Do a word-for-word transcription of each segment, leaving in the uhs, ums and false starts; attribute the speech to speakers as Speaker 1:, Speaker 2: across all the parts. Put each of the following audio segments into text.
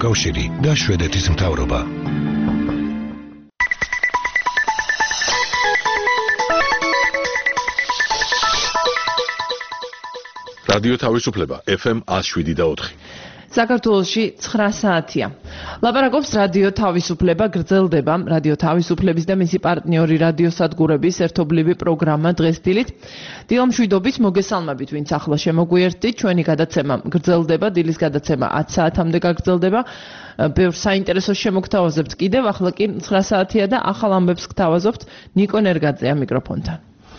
Speaker 1: კავშირი და შვედეთის მთავრობა.
Speaker 2: რადიო თავისუფლება ეფ ემ one oh seven და four.
Speaker 3: საქართველოში ცხრა საათია. ლაპარაკობს რადიო თავისუფლება, გრძელდება რადიო თავისუფლების და მისი პარტნიორი რადიოსადგურების ერთობლივი პროგრამა დღეს დილით. დილამშვიდობის მოგესალმებით, ვინც ახლა შემოგვიერთდით, ჩვენი გადაცემა გრძელდება, დილის გადაცემა ათი საათამდე გაგრძელდება. ბევრ საინტერესო შემოგთავაზებთ კიდევ, ახლა კი ცხრა საათია და ახალ ამბებს გთავაზობთ. ნიკო ნერგაძეა მიკროფონთან.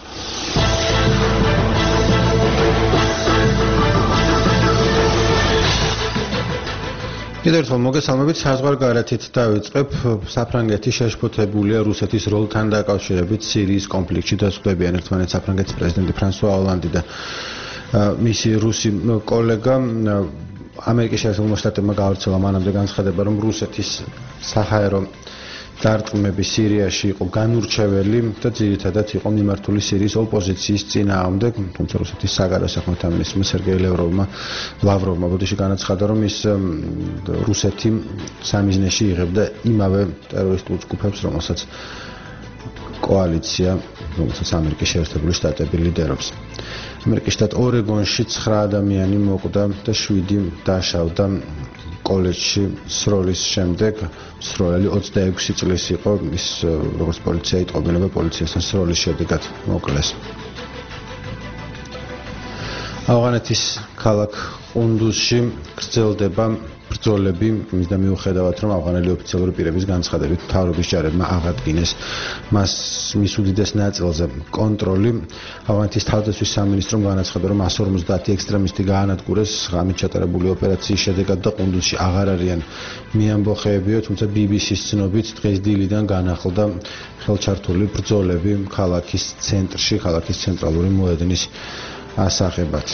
Speaker 4: კიდევ ერთხელ მოგესალმებით, საზღვარგარეთით დავიწყებ. საფრანგეთი შეშფოთებულია რუსეთის როლთან დაკავშირებით სირიის კონფლიქტში და სხვებიან ერთმანეთს საფრანგეთის პრეზიდენტი ფრანსუა ოლანდი და მისი რუსი კოლეგა. ამერიკის შეერთებულმა შტატებმა გაავრცელა მანამდე განცხადება, რომ რუსეთის საჰაერო დარტყმები სირიაში იყო განურჩეველი და ძირითადად იყო მიმართული სირიის ოპოზიციის წინააღმდეგ, თუმცა რუსეთის საგარეო საქმეთა მინისტრმა სერგეი ლავროვმა ლავროვმა ბოდიში განაცხადა, რომ ის რუსეთი სამიზნეში იღებდა იმავე ტერორისტულ ჯგუფებს, რომელსაც კოალიცია, რომელსაც ამერიკის შეერთებული შტატები ლიდერობს. ამერიკის შტატ ორეგონში ცხრა ადამიანი მოკვდა და შვიდი დაშავდა კოლეჯში სროლის შემდეგ. სროლელი ოცდაექვსი წლის იყო, ის როგორც პოლიცია იტყობინება, პოლიციასთან სროლის შედეგად მოკლეს. ავღანეთის ქალაქ ყუნდუზში გრძელდება ბრძოლები, იმის და მიუხედავად, რომ ავღანელი ოფიციალური პირების განცხადებით მთავრობის ჯარებმა აღადგინეს მას მის უდიდეს ნაწილზე კონტროლი. ავღანეთის თავდაცვის სამინისტრომ განაცხადა, რომ one fifty ექსტრემისტი გაანადგურეს ღამით ჩატარებული ოპერაციის შედეგად და ყუნდუზში აღარ არიან მიამბოხეებიო, თუმცა ბი ბი სის ცნობით დღეს დილიდან განახლდა ხელჩართული ბრძოლები ქალაქის ცენტრში, ქალაქის ცენტრალური მოედნის ასაღებად.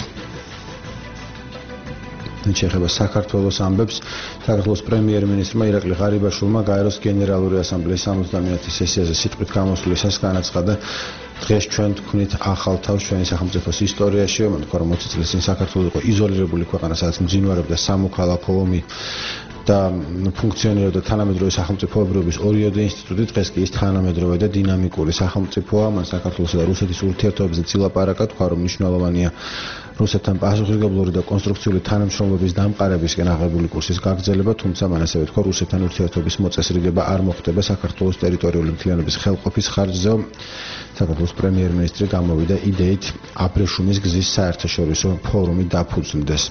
Speaker 4: შეეხება საქართველოს ამბებს, საქართველოს პრემიერ-მინისტრმა ირაკლი ღარიბაშვილმა გაეროს გენერალური ასამბლეის სამოცდამეათე სესიაზე სიტყვით გამოსვლისას განაცხადა, დღეს ჩვენ თქვით ახალ თავს ჩვენი სახელმწიფოს ისტორიაში, მან თქვა, რომ ოცი წლის წინ საქართველო იყო იზოლირებული ქვეყანა, სადაც მძინვარებდა სამოქალაქო ომი და ფუნქციონირებდა თანამედროვე სახელმწიფოებრიობის ორიოდე ინსტიტუტი, დღეს კი ის თანამედროვე და დინამიკური სახელმწიფოა. მან საქართველოსა და რუსეთის ურთიერთობებზე ცილაპარაკა, თქვა, რომ მნიშვნელოვანია რუსეთთან პასუხისმგებლური და კონსტრუქციული თანამშრომლობის დამყარებისკენ აღებული კურსის გაგრძელება, თუმცა მან ასევე თქვა, რუსეთთან ურთიერთობის მოწესრიგება არ მოხდება საქართველოს ტერიტორიული მთლიანობის ხელყოფის ხარჯზე. საქართველოს პრემიერ-მინისტრი გამოვიდა იდეით აბრეშუმის გზის საერთაშორისო ფორუმი დაფუძნდეს.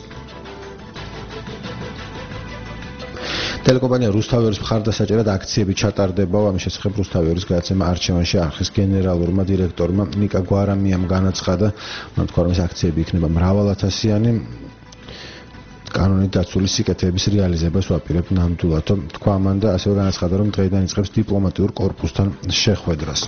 Speaker 4: ტელეკომპანია რუსთავიორის მხარდასაჭერად აქციები ჩატარდება. ამის შესახებ რუსთავიორის გადაცემა არჩევანში არხის გენერალურმა დირექტორმა ნიკა გვარამიამ განაცხადა, მან თქვა, რომ ეს აქციები იქნება მრავალათასიანი. კანონით დაცული სიკეთეების რეალიზებას ვაპირებ ნამდვილად, თქვა მან და ასევე განაცხადა, რომ დღეიდან იწყებს დიპლომატიურ კორპუსთან შეხვედრას.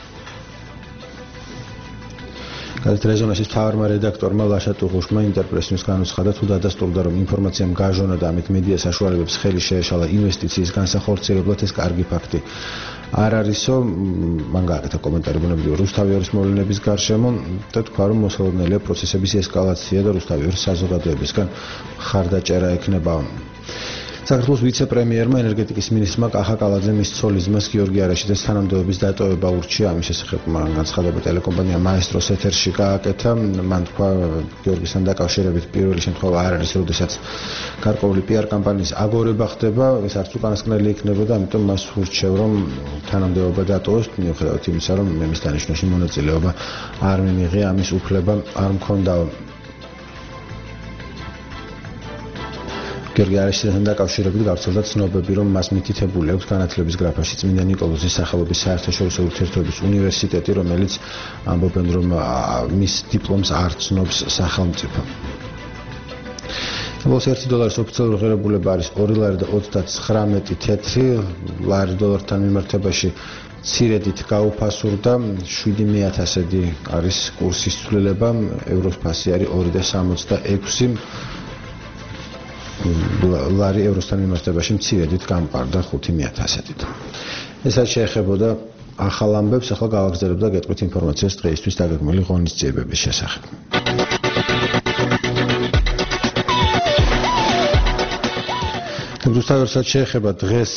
Speaker 4: გაზეთ რეზონანსის მთავარმა რედაქტორმა ლაშა ტუღუშმა ინტერპრესის განუცხადა, თუ დადასტურდა, რომ ინფორმაციამ გაჟონა და ამით მედია საშუალებებს ხელი შეეშალა ინვესტიციის განსახორციელებლად, ეს კარგი ფაქტი არ არისო. მან გააკეთა კომენტარი ბუნებრივი რუსთავიორის მოვლენების გარშემო და თქვა, რომ მოსალოდნელია პროცესების ესკალაცია და რუსთავიორის საზოგადოებისგან მხარდაჭერა ექნება. საქართველოს ვიცე-პრემიერმა ენერგეტიკის მინისტრმა კახა კალაძემ მის ცოლ-ძმას გიორგი არაშიძეს თანამდებობის დატოვება ურჩია. ამის შესახებ მან განცხადება ტელეკომპანია მაესტროს ეთერში გააკეთა. მან თქვა, გიორგისთან დაკავშირებით პირველი შემთხვევა არ არის, როდესაც გარკვეული პი არ კამპანიის აგორება ხდება, ეს არც უკანასკნელი იქნებოდა, ამიტომ მას ურჩევ, რომ თანამდებობა დატოვოს, მიუხედავად იმისა, რომ მის დანიშვნაში მონაწილეობა არ მიიღია, ამის უფლება არ მქონდა. გიორგი არაშიძესთან დაკავშირებით გავრცელდა ცნობები, რომ მას მითითებული აქვს განათლების გრაფაში წმინდა ნიკოლოზის სახელობის საერთაშორისო ურთიერთობების უნივერსიტეტი, რომელიც ამბობენ, რომ მის დიპლომს არ ცნობს სახელმწიფო. ბოლოს ერთი დოლარის ოფიციალური ღირებულება არის ორი ლარი და ოცდათხრამეტი თეთრი ლარი დოლართან მიმართებაში ცირედით გაუფასურდა, შვიდი მეათასედი არის კურსის ცვლილება, ევროს ფასი არის ორი და სამოცდაექვსი. ლარი ევროსთან მიმართებაში მცირედით გამყარდა ხუთი მეათასედით. ესაც შეეხებოდა ახალ ამბებს, ახლა გავაგრძელებ და გეტყვით ინფორმაციას დღეისთვის დაგეგმილი ღონისძიებების შესახებ. რუსთავიორსაც შეეხება დღეს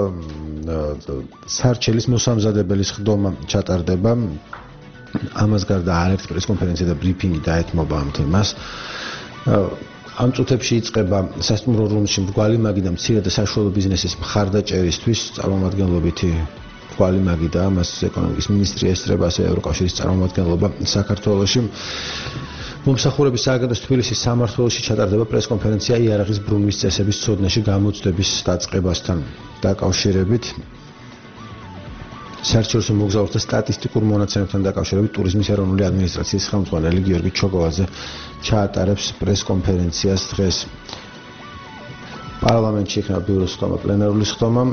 Speaker 4: სარჩელის მოსამზადებელის ხდომა ჩატარდება. ამას გარდა არაერთი პრესკონფერენცია და ბრიფინგი დაეთმობა ამ თემას. ამ წუთებში იწყება სასტუმრო რომში მრგვალი მაგი და მცირე და საშუალო ბიზნესის მხარდაჭერისთვის წარმომადგენლობითი მრგვალი მაგი და მას ეკონომიკის მინისტრია ესწრება, ასევე ევროკავშირის წარმომადგენლობა საქართველოში. მომსახურების სააგენტოს თბილისის სამმართველოში ჩატარდება პრესკონფერენცია იარაღის ბრუნვის წესების ცოდნაში გამოწვდების დაწყებასთან დაკავშირებით. საერთაშორისო მოგზაურთა სტატისტიკურ მონაცემებთან დაკავშირებით ტურიზმის ეროვნული ადმინისტრაციის ხელმძღვანელი გიორგი ჩოგოვაძე ჩაატარებს პრესკონფერენციას დღეს. პარლამენტში იქნება ბიუროს ხდომა, პლენარული ხდომა.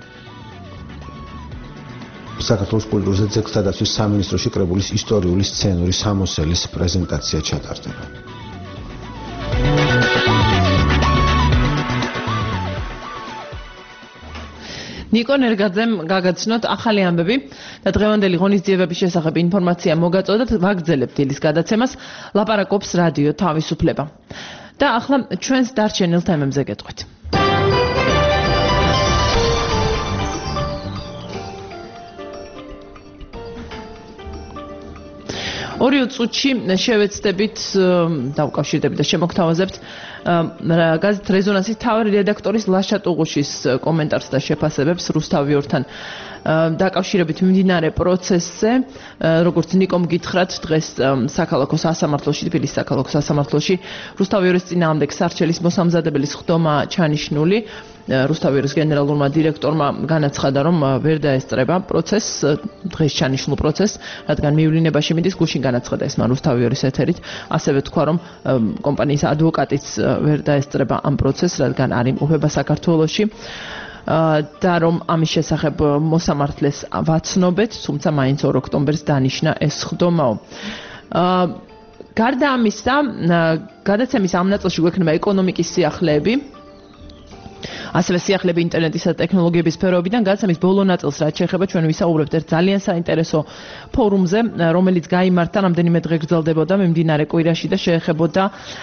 Speaker 4: საქართველოს კულტურის და ძეგლთა დაცვის სამინისტროში კრებულის ისტორიული სცენური სამოსელის პრეზენტაცია ჩატარდება.
Speaker 3: ნიკო ნერგაძემ გაგაცნოთ ახალი ამბები და დღევანდელი ღონისძიებების შესახებ ინფორმაცია მოგაწოდოთ, ვაგრძელებთ დილის გადაცემას, ლაპარაკობს რადიო თავისუფლება. და ახლა ჩვენს დარჩენილ თემებზე გეტყვით. ორი წუთში შევეცდებით დავკავშირდებით და შემოგთავაზებთ გაზეთ რეზონანსის მთავარი რედაქტორის ლაშა ტუღუშის კომენტარს და შეფასებებს რუსთავიორთან დაკავშირებით მიმდინარე პროცესზე, როგორც ნიკომ გითხრათ, დღეს საქალაქო სასამართლოში, თბილისის საქალაქო სასამართლოში რუსთავიორის წინააღმდეგ სარჩელის მოსამზადებელის ხდომა ჩანიშნული. რუსთავიორის გენერალურმა დირექტორმა განაცხადა, რომ ვერ დაესწრება პროცესს, დღეს ჩანიშნულ პროცესს, რადგან მივლინებაში მიდის, გუშინ განაცხადა ეს მან რუსთავიორის ეთერით, ასევე თქვა, რომ კომპანიის ადვოკატიც ვერ დაესწრება ამ პროცესს, რადგან არ იმყოფება საქართველოში. და რომ ამის შესახებ მოსამართლეს ვაცნობეთ, თუმცა მაინც ორ ოქტომბერს დანიშნა ეს ხდომაო. გარდა ამისა, გადაცემის ამ ნაწილში გვექნება ეკონომიკის სიახლეები, ასევე სიახლეები ინტერნეტისა და ტექნოლოგიების სფეროებიდან. გადაცემის ბოლო ნაწილს, რაც შეეხება, ჩვენ ვისაუბრებთ ერთ ძალიან საინტერესო ფორუმზე, რომელიც გაიმართა რამდენიმე დღე გრძელდებოდა მიმდინარე კვირაში და შეეხებოდა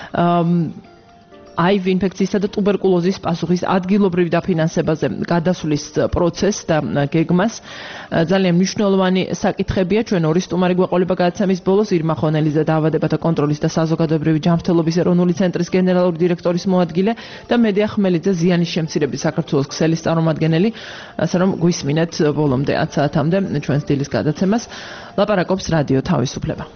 Speaker 3: აივ ინფექციისა და ტუბერკულოზის პასუხის ადგილობრივ დაფინანსებაზე გადასვლის პროცესს და გეგმას. ძალიან მნიშვნელოვანი საკითხებია. ჩვენ ორი სტუმარი გვეყოლება გადაცემის ბოლოს, ირმა ხონელიძე დაავადებათა კონტროლის და საზოგადოებრივი ჯანმრთელობის ეროვნული ცენტრის გენერალური დირექტორის მოადგილე და მედია ხმელიძე ზიანის შემცირების საქართველოს ქსელის წარმომადგენელი, ასე რომ გვისმინეთ ბოლომდე ათ საათამდე ჩვენს დილის გადაცემას. ლაპარაკობს რადიო თავისუფლება.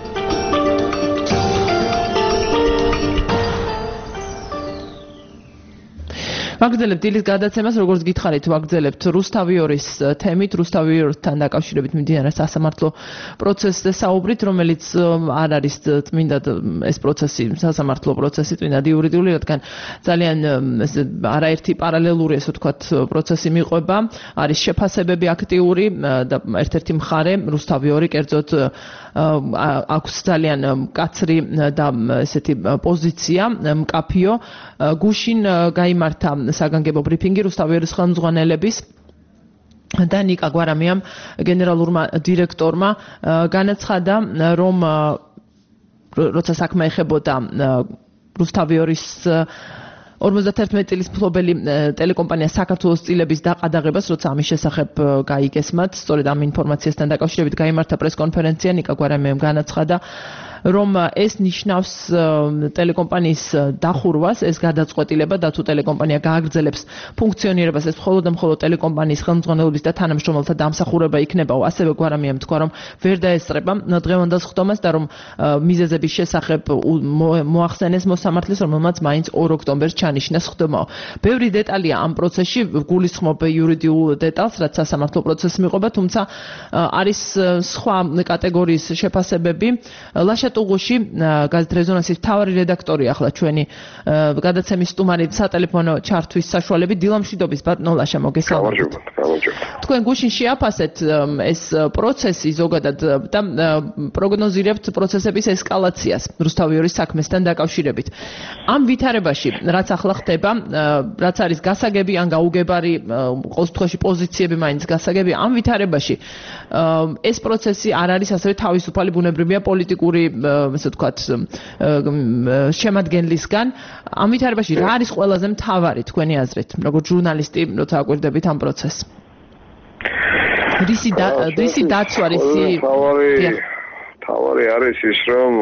Speaker 3: ვაგრძელებთ დილის გადაცემას, როგორც გითხარით, ვაგრძელებთ რუსთავიორის თემით, რუსთავიორთან დაკავშირებით მიმდინარე სასამართლო პროცესზე საუბრით, რომელიც არ არის წმინდა ეს პროცესი, სასამართლო პროცესი წმინდა იურიდიული, რადგან ძალიან არაერთი პარალელური, ესე ვთქვათ, პროცესი მიყვება, არის შეფასებები აქტიური და ერთ-ერთი მხარე რუსთავიორი კერძოდ აქვს ძალიან მკაცრი და ესეთი პოზიცია, მკაფიო. გუშინ გაიმართა საგანგებო ბრიფინგი რუსთავიორის ხელმძღვანელების და ნიკა გვარამიამ გენერალურმა დირექტორმა განაცხადა, რომ როცა საქმე ეხებოდა რუსთავიორის ორმოცდაერთმეტი წლის მფლობელი ტელეკომპანია საქართველოს წილების დაყადაღებას, როცა ამის შესახებ გაიგეს მათ, სწორედ ამ ინფორმაციასთან დაკავშირებით გაიმართა პრესკონფერენცია, ნიკა გვარამიამ განაცხადა, რომ ეს ნიშნავს ტელეკომპანიის დახურვას, ეს გადაწყვეტილება და თუ ტელეკომპანია გააგრძელებს ფუნქციონირებას, ეს მხოლოდ და მხოლოდ ტელეკომპანიის ხელმძღვანელობის და თანამშრომელთა დამსახურება იქნებაო. ასევე გვარამიამ თქვა, რომ ვერ დაესწრება დღევანდელ ხდომას და რომ მიზეზების შესახებ მოახსენეს მოსამართლეს, რომელმაც მაინც ორ ოქტომბერს ჩანიშნეს ხდომაო. ბევრი დეტალია ამ პროცესში, გულისხმობ იურიდიულ დეტალს, რაც სასამართლო პროცესს მიყვება, თუმცა არის სხვა კატეგორიის შეფასებები. ლაშა ტუღუში, გაზეთ რეზონანსის მთავარი რედაქტორი, ახლა ჩვენი გადაცემის სტუმარი სატელეფონო ჩართვის საშუალებით, დილამშვიდობის ბატონო ლაშა, მოგესალმებით. თქვენ გუშინ შეაფასეთ ეს პროცესი ზოგადად და პროგნოზირებთ პროცესების ესკალაციას რუსთავიორის საქმესთან დაკავშირებით. ამ ვითარებაში, რაც ახლა ხდება, რაც არის გასაგები ან გაუგებარი, ყოველ შემთხვევაში პოზიციები მაინც გასაგები, ამ ვითარებაში ეს პროცესი არ არის ასევე თავისუფალი, ბუნებრივია პოლიტიკური ასე ვთქვათ, შემადგენლისგან. ამ ვითარებაში რა არის ყველაზე მთავარი თქვენი აზრით, როგორც ჟურნალისტი, როცა აკვირდებით ამ პროცესს? რისი რისი დაცვა რისი
Speaker 5: თავარი არის ის რომ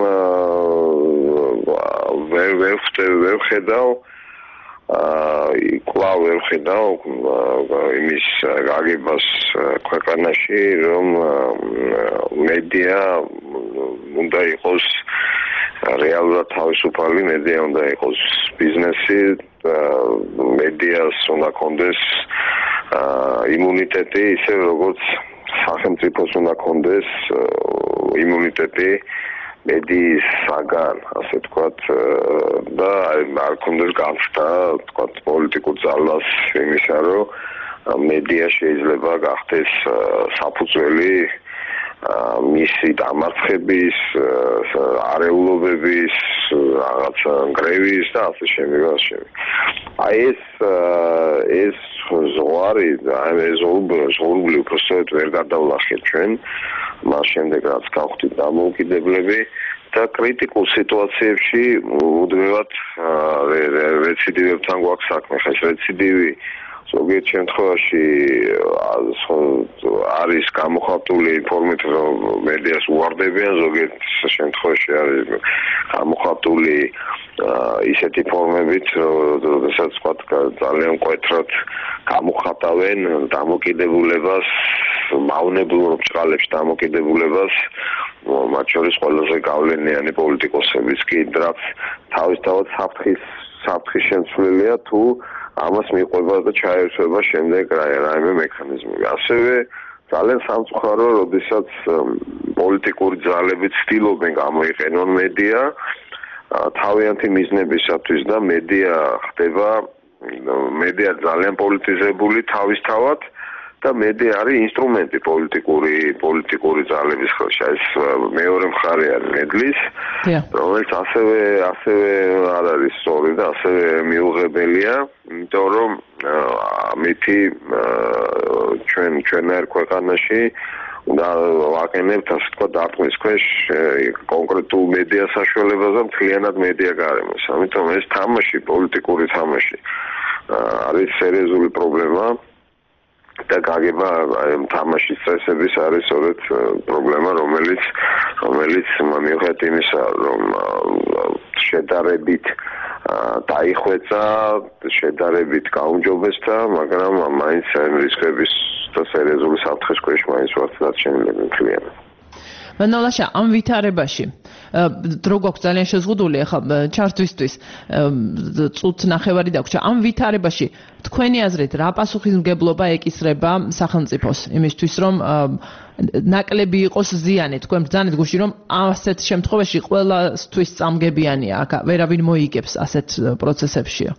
Speaker 5: ვერ ვერ ვერ ხედავ აი კვლავ ვერ ხედავ იმის გაგებას ქვეყანაში რომ მედია უნდა იყოს რეალურად თავისუფალი მედია უნდა იყოს ბიზნესი მედიას უნდა კონდეს იმუნიტეტი ისე როგორც სახელმწიფოს უნდა კონდეს იმუნიტეტი მედიისაგან, ასე ვთქვათ, და არ კონდეს განცდა, ვთქვათ, პოლიტიკურ ძალას იმისა, რომ მედია შეიძლება გახდეს საფუძველი მისი დამარცხების, არეულობების, რაღაც გრევის და ასე შემდეგ, ასე შემდეგ. აი ეს ეს ზღვარი, აი ეს ზღვარი უბრალოდ ვერ გადავლახეთ ჩვენ, მას შემდეგ რაც გავხდით დამოუკიდებლები და კრიტიკულ სიტუაციებში უდმევად რეციდივებთან გვაქვს საქმე, ხა ეს რეციდივი ზოგიერთ შემთხვევაში არის გამოხატული ინფორმით, რომ მედიას უარდებიან, ზოგიერთ შემთხვევაში არის გამოხატული ისეთი ფორმებით, როდესაც ვთქვათ, ძალიან მკვეთრად გამოხატავენ დამოკიდებულებას, მავნებელ ბრჭყალებში დამოკიდებულებას, მათ შორის ყველაზე გავლენიანი პოლიტიკოსებიც კი, რაც თავისთავად საფრთხის საფრთხის შემცვლელია თუ ამას მიყვება და ჩაერთვება შემდეგ რაიმე მექანიზმები. ასევე ძალიან სამწუხარო, როდესაც პოლიტიკური ძალები ცდილობენ გამოიყენონ მედია თავიანთი მიზნებისათვის და მედია ხდება მედია ძალიან პოლიტიზებული თავისთავად და მედია არის ინსტრუმენტი პოლიტიკური პოლიტიკური ძალების ხელში. ეს მეორე მხარე არის მედლის, რომელიც ასევე ასევე არ არის სწორი და ასევე მიუღებელია, იმიტომ რომ ამითი ჩვენ ჩვენერ ქვეყანაში და ვაყენებთ ასე თქვა დარტყმის ქვეშ კონკრეტულ მედია საშუალებას და მთლიანად მედია გარემოს. ამიტომ ეს თამაში, პოლიტიკური თამაში არის სერიოზული პრობლემა და გაგება თამაშის წესების არის სწორედ პრობლემა, რომელიც რომელიც მიუხედავად იმისა, რომ შედარებით დაიხვეწა, შედარებით გაუმჯობესდა, მაგრამ მაინც რისკების და სერიოზული საფრთხის ქვეშ მაინც ვართ დარჩენილები მთლიანად.
Speaker 3: მანოლაშა, ამ ვითარებაში დრო გვაქვს ძალიან შეზღუდული, ახლა ჩართვისთვის წუთ ნახევარი დაგვრჩა. ამ ვითარებაში თქვენი აზრით რა პასუხისმგებლობა ეკისრება სახელმწიფოს იმისთვის, რომ ნაკლები იყოს ზიანი? თქვენ ბრძანეთ გუში, რომ ასეთ შემთხვევაში ყველასთვის წამგებიანია, აქ ვერავინ მოიგებს ასეთ პროცესებშიო.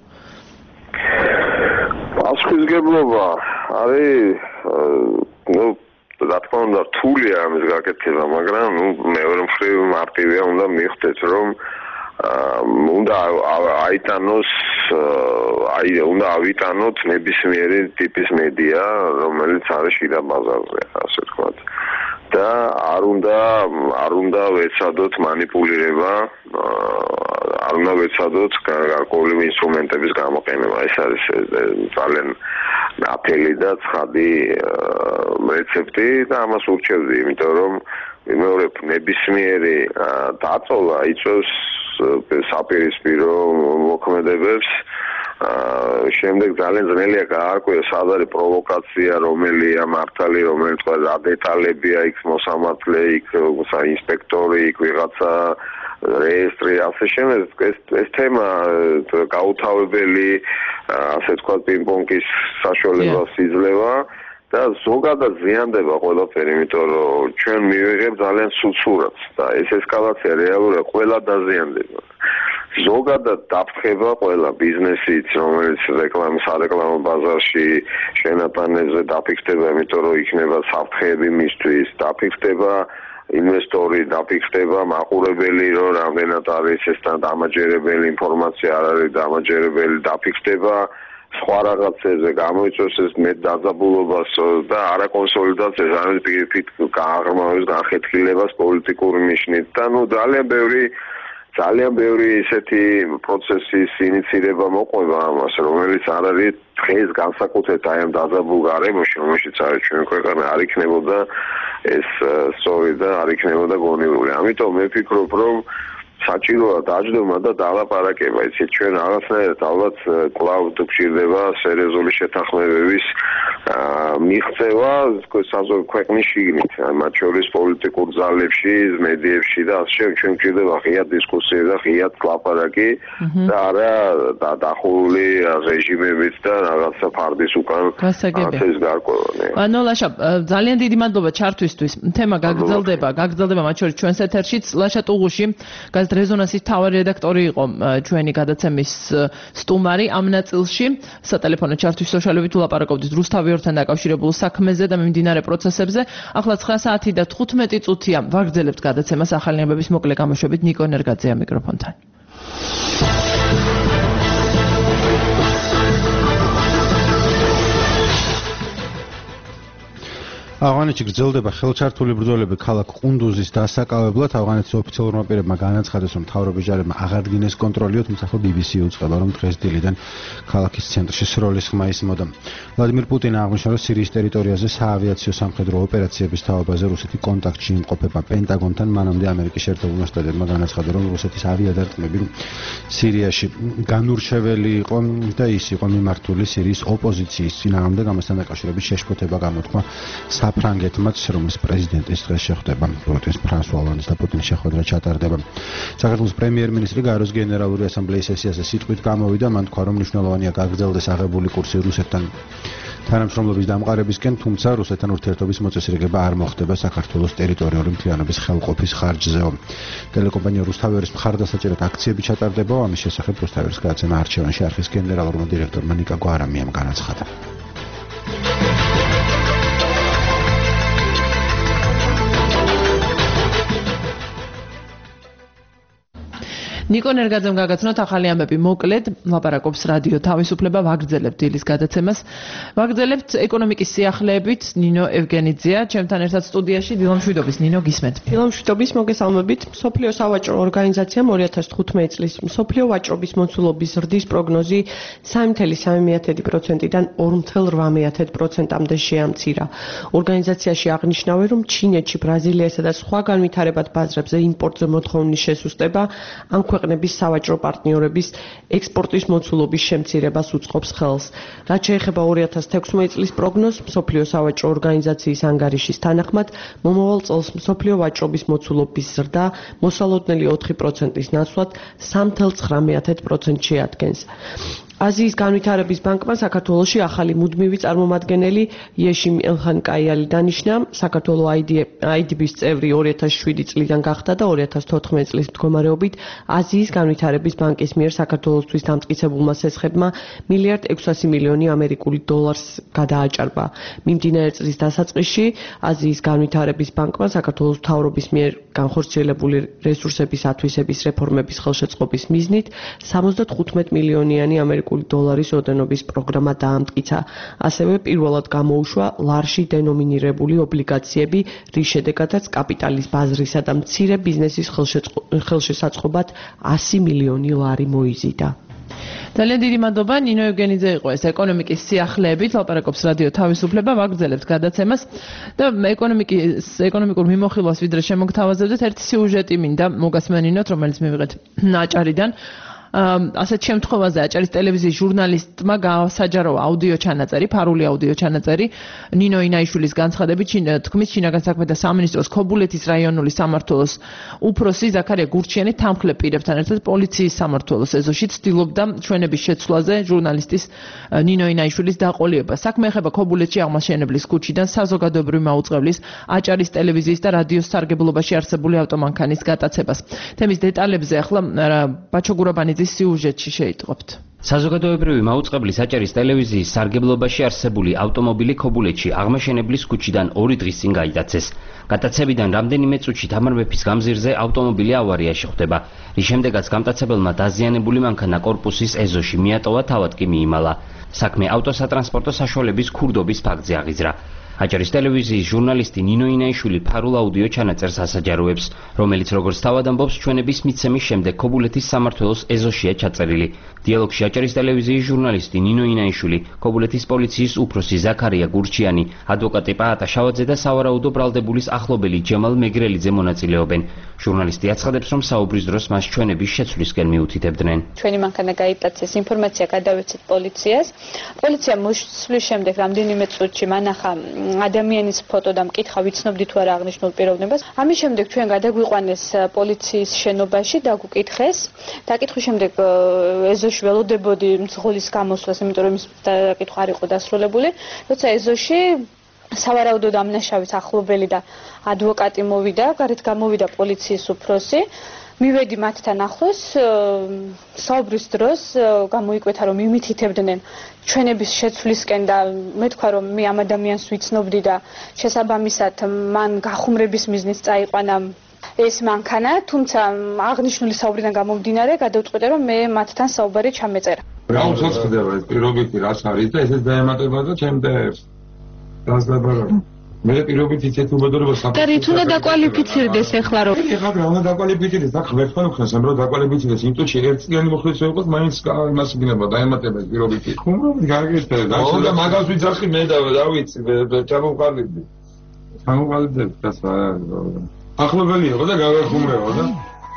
Speaker 5: პასუხისმგებლობა არის ნუ რა თქმა უნდა რთულია ამის გაკეთება, მაგრამ ნუ მეორე მხრივ მარტივია უნდა მიხვდეთ, რომ უნდა აიტანოს აი უნდა ავიტანოთ ნებისმიერი ტიპის მედია, რომელიც არის შიდა ბაზარზე, ასე ვთქვათ. და არ უნდა არ უნდა ვეცადოთ манипуლირება, არ უნდა ვეცადოთ გარკვეული ინსტრუმენტების გამოყენება. ეს არის ძალიან აფელი და ცხადი რეცეპტი და ამას ურჩევდი, იმიტომ რომ მეორე ნებისმიერი დაწოვა იწვევს საპირისპირო მოქმედებებს. შემდეგ ძალიან ძნელია გაარკვიოს სად არის პროვოკაცია, რომელია მართალი, რომელიც თქვა რა დეტალებია იქ მოსამართლე, იქ ინსპექტორი, იქ ვიღაცა რეესტრი, ასე შემდეგ. ეს ეს თემა გაუთავებელი, ასე თქვა პინგ-პონგის საშუალებას იძლევა და ზოგადად ზიანდება ყველაფერი, იმიტომ რომ ჩვენ მივიღებ ძალიან სულ სურათს და ეს ესკალაცია რეალურად ყველა დაზიანდება. ზოგადად დაფრთხება ყველა ბიზნესიც, რომელიც რეკლამის სარეკლამო ბაზარში შენატანებზე დაფიქსდება, იმიტომ რომ იქნება საფრთხეები მისთვის, დაფიქსდება ინვესტორი, დაფიქსდება მაყურებელი, რომ რამდენად არის ეს დამაჯერებელი ინფორმაცია, არ არის დამაჯერებელი, დაფიქსდება სხვა რაღაცებზე გამოიწვევს ეს მეტ დაძაბულობას და არაკონსოლიდაციას, ანუ პირიქით გააღრმავებს განხეთქილებას პოლიტიკური ნიშნით და ნუ ძალიან ბევრი ძალიან ბევრი ისეთი პროცესის ინიცირება მოყვება ამას, რომელიც არ არის დღეს განსაკუთრებით აი ამ დაძაბულ გარემოში, რომელშიც არის ჩვენი ქვეყანა, არ იქნებოდა ეს სწორი და არ იქნებოდა გონივრული. ამიტომ მე ვფიქრობ, რომ საჭიროა დაждდომა და დალაპარაკება, იცით, ჩვენ რაღაცნაირად ალბათ კვლავ გვჭირდება სერიოზული შეთანხმებების მიღწევა საზღვაო ქვეყნის შიგნით, მათ შორის პოლიტიკურ ძალებში, მედიებში და ასე შემდეგ. ჩვენ გვჭირდება ღია დისკუსია და ღია ლაპარაკი და არა დახურული რეჟიმებით და რაღაცა ფარდის უკან ეს გარკვევანი.
Speaker 3: ანუ ლაშა, ძალიან დიდი მადლობა ჩართვისთვის. თემა გაგრძელდება, გაგრძელდება მათ შორის ჩვენს ეთერშიც. ლაშა ტუღუში რეზონანსის მთავარი რედაქტორი იყო ჩვენი გადაცემის სტუმარი ამ ნაწილში. სატელეფონო ჩართვის სოციალობით ვლაპარაკობდით რუსთავიორთან დაკავშირებულ საქმეზე და მიმდინარე პროცესებზე. ახლა ცხრა საათი და თხუთმეტი წუთია. ვაგრძელებთ გადაცემას ახალინებების მოკლე გამოშვებით. ნიკო ნერგაძეა მიკროფონთან.
Speaker 4: ავღანეთში გრძელდება ხელჩართული ბრძოლები ქალაქ ყუნდუზის დასაკავებლად. ავღანეთის ოფიციალურმა პირებმა განაცხადეს, რომ მთავრობის ჯარებმა აღადგინეს კონტროლი, თუმცა ახლა ბი ბი სი უწყება, რომ დღეს დილიდან ქალაქის ცენტრში სროლის ხმა ისმოდა. ვლადიმირ პუტინი აღნიშნა, რომ სირიის ტერიტორიაზე საავიაციო სამხედრო ოპერაციების თაობაზე რუსეთი კონტაქტში იმყოფება პენტაგონთან. მანამდე ამერიკის შეერთებულმა შტატებმა განაცხადა, რომ რუსეთის ავიადარტყმები სირიაში განურჩეველი იყო და ის იყო მიმართული სირიის ოპოზიციის წინააღმდეგ. ამასთან დაკავშირებით შეშფოთება გამოთქვა საფრანგეთმაც, რომლის პრეზიდენტის დღეს შეხვდება პროტესტ ფრანსუა ოლანდის და პუტინის შეხვედრა ჩატარდება. საქართველოს პრემიერ-მინისტრი გაეროს გენერალური ასამბლეის სესიაზე სიტყვით გამოვიდა, მან თქვა, რომ მნიშვნელოვანია გაგრძელდეს აღებული კურსი რუსეთთან თანამშრომლობის დამყარებისკენ, თუმცა რუსეთთან ურთიერთობის მოწესრიგება არ მოხდება საქართველოს ტერიტორიული მთლიანობის ხელყოფის ხარჯზეო. ტელეკომპანია რუსთავერის მხარდასაჭერად აქციები ჩატარდება, ამის შესახებ რუსთავერის გადაცემა არჩევანში არხის გენერალურმა დირექტორმა ნიკა გვარამიამ განაცხადა.
Speaker 3: ნიკო ნერგაძემ გაგაცნოთ ახალი ამბები. მოკლედ ლაპარაკობს რადიო თავისუფლება, ვაგრძელებთ დილის გადაცემას. ვაგრძელებთ ეკონომიკის სიახლეებით. ნინო ევგენიძეა ჩემთან ერთად სტუდიაში. დილამშვიდობის ნინო, გისმენთ.
Speaker 6: დილამშვიდობის, მოგესალმებით. მსოფლიო სავაჭრო ორგანიზაციამ ორი ათას თხუთმეტი წლის მსოფლიო ვაჭრობის მოცულობის ზრდის პროგნოზი სამი ფاصლე სამი პროცენტიდან ორი ფاصლე რვა პროცენტამდე შეამცირა. ორგანიზაციაში აღნიშნავენ, რომ ჩინეთში, ბრაზილიასა და სხვა განვითარებად ბაზრებზე იმპორტზე მოთხოვნის შესუსტება ამ ქვეყნების სავაჭრო პარტნიორების ექსპორტის მოცულობის შემცირებას უწყობს ხელს. რაც შეეხება ორი ათას თექვსმეტი წლის პროგნოზს, მსოფლიო სავაჭრო ორგანიზაციის ანგარიშის თანახმად, მომავალ წელს მსოფლიო ვაჭრობის მოცულობის ზრდა მოსალოდნელი ოთხი პროცენტის ნაცვლად სამი ფاصლე ცხრამეტ პროცენტს შეადგენს. აზიის განვითარების ბანკმა საქართველოში ახალი მუდმივი წარმომადგენელი იეშიმ ელხანკაიალი დანიშნა. საქართველო აი დი ბის წევრი ორი ათას შვიდი წლიდან გახდა და ორი ათას თოთხმეტი წლის მდგომარეობით აზიის განვითარების ბანკის მიერ საქართველოსთვის დამტკიცებულმა სესხებმა მილიარდ ექვსასი მილიონი ამერიკული დოლარს გადააჭარბა. მიმდინარე წლის დასაწყისში აზიის განვითარების ბანკმა საქართველოს მთავრობის მიერ განხორციელებული რესურსების ათვისების რეფორმების ხელშეწყობის მიზნით სამოცდათხუთმეტი მილიონიანი ამერიკული დოლარის ოდენობის პროგრამა დაამტკიცა. ასევე პირველად გამოუშვა ლარში დენომინირებული ობლიგაციები, რის შედეგადაც კაპიტალის ბაზრისა და მცირე ბიზნესის ხელშესაწყობად ასი მილიონი ლარი მოიზიდა.
Speaker 3: ძალიან დიდი მადლობა. ნინო ევგენიძე იყო ეს ეკონომიკის სიახლეებით, ლაპარაკობს რადიო თავისუფლება, ვაგრძელებთ გადაცემას და ეკონომიკის ეკონომიკურ მიმოხილვას ვიდრე შემოგთავაზებდეთ, ერთი სიუჟეტი მინდა მოგასმენინოთ, რომელიც მივიღეთ აჭარიდან. ასეთ შემთხვევაზე აჭარის ტელევიზიის ჟურნალისტმა გაასაჯარო აუდიო ჩანაწერი, ფარული აუდიო ჩანაწერი ნინო ინაიშვილის განცხადებით, თქმის შინაგან საქმეთა სამინისტროს ქობულეთის რაიონული სამმართველოს უფროსი ზაქარია გურჩიანი თანმხლებ პირებთან ერთად პოლიციის სამმართველოს ეზოში ცდილობდა ჩვენების შეცვლაზე ჟურნალისტის ნინო ინაიშვილის დაყოლიება. საქმე ეხება ქობულეთში აღმაშენებლის ქუჩიდან საზოგადოებრივი მაუწყებლის აჭარის ტელევიზიის და რადიოს სარგებლობაში არსებული ავტომანქანის გატაცებას. თემის დეტალებზე ახლა ბაჩო გურაბანი სიუჟეტში შეიტყობთ.
Speaker 7: საზოგადოებრივი მაუწყებლის აჭარის ტელევიზიის სარგებლობაში არსებული ავტომობილი ქობულეთში აღმაშენებლის ქუჩიდან ორი დღის წინ გაიტაცეს. გატაცებიდან რამდენიმე წუთში თამარ მეფის გამზირზე ავტომობილი ავარიაში ხვდება, რის შემდეგაც გამტაცებელმა დაზიანებული მანქანა კორპუსის ეზოში მიატოვა, თავად კი მიიმალა. საქმე ავტოსატრანსპორტო საშუალების ქურდობის ფაქტზე აღიძრა. აჭარის ტელევიზიის ჟურნალისტი ნინო ინაიშვილი ფარულ აუდიო ჩანაწერს ასაჯაროებს, რომელიც როგორც თავად ამბობს, ჩვენების მიცემის შემდეგ ქობულეთის სამმართველოს ეზოშია ჩაწერილი. დიალოგში აჭარის ტელევიზიის ჟურნალისტი ნინო ინაიშვილი, ქობულეთის პოლიციის უფროსი ზაქარია გურჩიანი, ადვოკატი პაატა შავაძე და სავარაუდო ბრალდებულის ახლობელი ჯემალ მეგრელიძე მონაწილეობენ. ჟურნალისტი აცხადებს, რომ საუბრის დროს მას ჩვენების შეცვლისკენ მიუთითებდნენ.
Speaker 8: ჩვენი მანქანა გაიტაცეს, ინფორმაცია გადავეცეთ პოლიციას. პოლიცია მოსვლის შემდეგ რამდენიმე წუთში მანახა ადამიანის ფოტო და მკითხა ვიცნობდი თუ არა აღნიშნულ პიროვნებას. ამის შემდეგ ჩვენ გადაგვიყვანეს პოლიციის შენობაში და გუკითხეს. დაკითხვის შემდეგ ეზოში ველოდებოდი მძღოლის გამოსვლას, იმიტომ რომ ის დაკითხვა არ იყო დასრულებული. როცა ეზოში სავარაუდო დამნაშავის ახლობელი და ადვოკატი მოვიდა, გარეთ გამოვიდა პოლიციის უფროსი. მივედი მათთან ახლოს, საუბრის დროს გამოიკვეთა, რომ იმითითებდნენ ჩვენების შეცვლისკენ და მე თქვა, რომ მე ამ ადამიანს ვიცნობდი და შესაბამისად მან გახუმრების მიზნით წაიყვანა ეს მანქანა, თუმცა აღნიშნული საუბრიდან გამომდინარე, გადავწყვიტე, რომ მე მათთან საუბარი ჩამეწერა.
Speaker 9: რა უცოც ხდება ეს პირობითი რას არის და ესეც დაემატება და ჩემდეებს. დასლება რა. მე პირობით ისეთ უბედურებას
Speaker 3: და რით უნდა დაკვალიფიცირდეს ახლა რომ
Speaker 9: ეხლა რა უნდა დაკვალიფიცირდეს და ხმერთან უხსენს რომ დაკვალიფიცირდეს იმიტომ რომ ერთწლიანი მოხდეცო იყოს მაინც იმას იქნება დაემატება ეს პირობითი ხუმრობთ გარეგესტა და მაგას ვიძახი მე და რა ვიცი ჩამოვყალიბდი ჩამოვყალიბდები და ახლობელი იყო და გავეხუმრეო და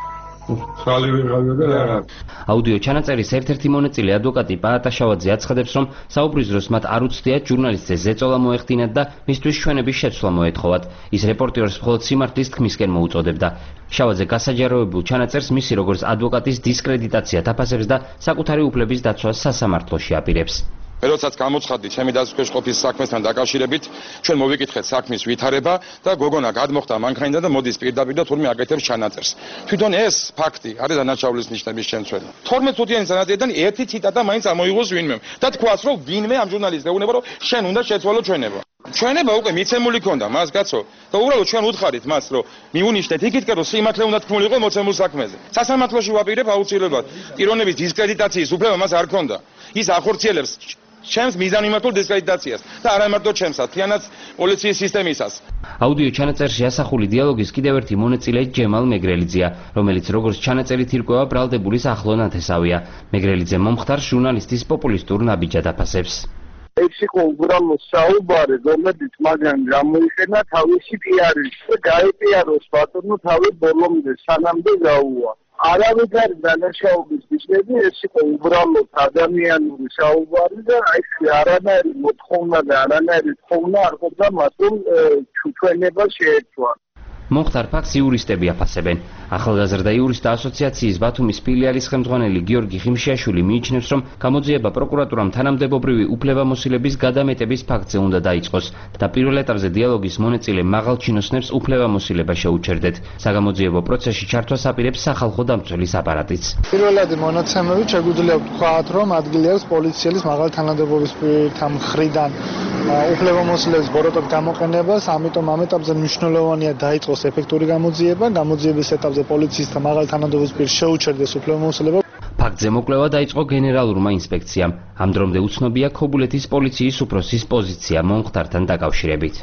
Speaker 9: ხალი ვიღავია და რა.
Speaker 7: აუდიო ჩანაწერის ერთ-ერთი მონაწილე ადვოკატი პაატა შავაძე აცხადებს, რომ საუბრის დროს მათ არ უცდიათ ჟურნალისტზე ზეწოლა მოეხდინათ და მისთვის ჩვენების შეცვლა მოეთხოვათ. ის რეპორტერს მხოლოდ სიმართლის თქმისკენ მოუწოდებდა. შავაძე გასაჯაროებულ ჩანაწერს მისი როგორც ადვოკატის დისკრედიტაცია თაფასებს და საკუთარი უფლების დაცვას სასამართლოში აპირებს.
Speaker 9: როდესაც გამოცხადდი ჩემი დასაქმების ყოფის საქმესთან დაკავშირებით, ჩვენ მოვიკითხეთ საქმის ვითარება და გოგონა გადმოხდა მანქანიდან და მოდის პირდაპირ და თურმე აკეთებს ჩანაწერს. თვითონ ეს ფაქტი არის დანაშაულის ნიშნების შემცველი. თორმეტ წუთიანი ჩანაწერიდან ერთი ციტატა მაინც ამოიღოს ვინმე და თქვას, რომ ვინმე ამ ჟურნალისტს ეუბნება, რომ შენ უნდა შეცვალო ჩვენება. ჩვენება უკვე მიცემული ქონდა მას, კაცო. და უბრალოდ ჩვენ უთხარით მას, რომ მიუნიშნეთ იქითკენ, რომ სიმართლე უნდა თქმულიყო მოცემულ საქმეზე. სასამართლოში ვაპირებ აუცილებლად. პიროვნების დისკრედიტაციის უფლება მას არ ქონდა. ის ახორციელებს ჩემს მიზანმიმართულ დისკრედიტაციას და არა მარტო ჩემსაც, თიანაც პოლიციის სისტემისას.
Speaker 7: აუდიო ჩანაწერში ასახული დიალოგის კიდევ ერთი მონაწილე ჯემალ მეგრელიძეა, რომელიც როგორც ჩანაწერით ირკვევა ბრალდებულის ახლო ნათესავია. მეგრელიძე მომხდარს ჟურნალისტის პოპულისტურ ნაბიჯად აფასებს.
Speaker 5: ეს იყო უბრალოდ საუბარი, რომელიც მაგან გამოიყენა თავისი პიარის და გაეპიაროს ბატონო თავი ბოლომდე სანამდე გაუვა. არავის არ დანაშაულის ნიშნები, ეს იყო უბრალოდ ადამიანური საუბარი და აი არანაირი მოთხოვნა და არანაირი თხოვნა არ ყოფნა მას, რომ ჩვენება შეეცვა.
Speaker 7: მომხდარ ფაქტს იურისტები აფასებენ. ახალგაზრდა იურისტთა ასოციაციის ბათუმის ფილიალის ხელმძღვანელი გიორგი ხიმშიაშვილი მიიჩნევს, რომ გამოძიება პროკურატურამ თანამდებობრივი უფლებამოსილების გადამეტების ფაქტზე უნდა დაიწყოს და პირველ ეტაპზე დიალოგის მონაწილე მაღალ ჩინოსნებს უფლებამოსილება შეუჩერდეთ. საგამოძიებო პროცესში ჩართვას აპირებს სახალხო დამცველის აპარატიც.
Speaker 10: პირველადი მონაცემებით შეგვიძლია ვთქვათ, რომ ადგილი აქვს პოლიციის მაღალ თანამდებობის მხრიდან უფლებამოსილების ბოროტად გამოყენებას, ამიტომ ამ ეტაპზე მნიშვნელოვანია დაიწყოს ეფექტური გამოძიება, გამოძიების ეტაპზე პოლიციის და მაღალ თანამდებობის პირს შეუჩერდეს უფლებამოსილება.
Speaker 7: ფაქტზე მოკვლევა დაიწყო გენერალურმა ინსპექციამ. ამ დრომდე უცნობია ქობულეთის პოლიციის უფროსის პოზიცია მომხდართან დაკავშირებით.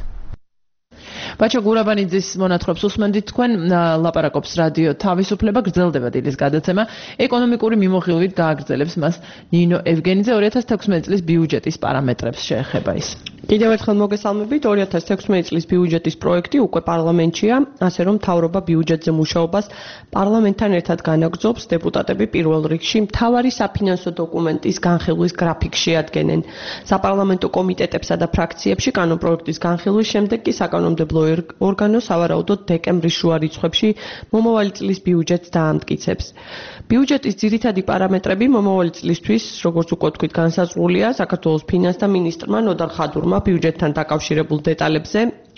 Speaker 3: ბაჩო გურაბანიძის მონათხრობს უსმენდით თქვენ, ლაპარაკობს რადიო თავისუფლება, გრძელდება დილის გადაცემა. ეკონომიკური მიმოხილვით გააგრძელებს მას ნინო ევგენიძე ორი ათას თექვსმეტი წლის ბიუჯეტის პარამეტრებს შეეხება ის.
Speaker 6: კიდევ ერთხელ მოგესალმებით, ორი ათას თექვსმეტი წლის ბიუჯეტის პროექტი უკვე პარლამენტშია, ასე რომ მთავრობა ბიუჯეტზე მუშაობას პარლამენტთან ერთად განაგრძობს, დეპუტატები პირველ რიგში მთავარი საფინანსო დოკუმენტის განხილვის გრაფიკს შეადგენენ. საპარლამენტო კომიტეტებსა და ფრაქციებში კანონპროექტის განხილვის შემდეგ კი საკანონმდებლო ორგანო სავარაუდოდ დეკემბრის შუა რიცხვებში მომავალი წლის ბიუჯეტს დაამტკიცებს. ბიუჯეტის ძირითადი პარამეტრები მომავალი წლისთვის, როგორც უკვე თქვით, განსაზღვრულია საქართველოს ფინანსთა მინისტრმა ნოდარ ხადურმა ბიუჯეტთან დაკავშირებულ დეტალებზე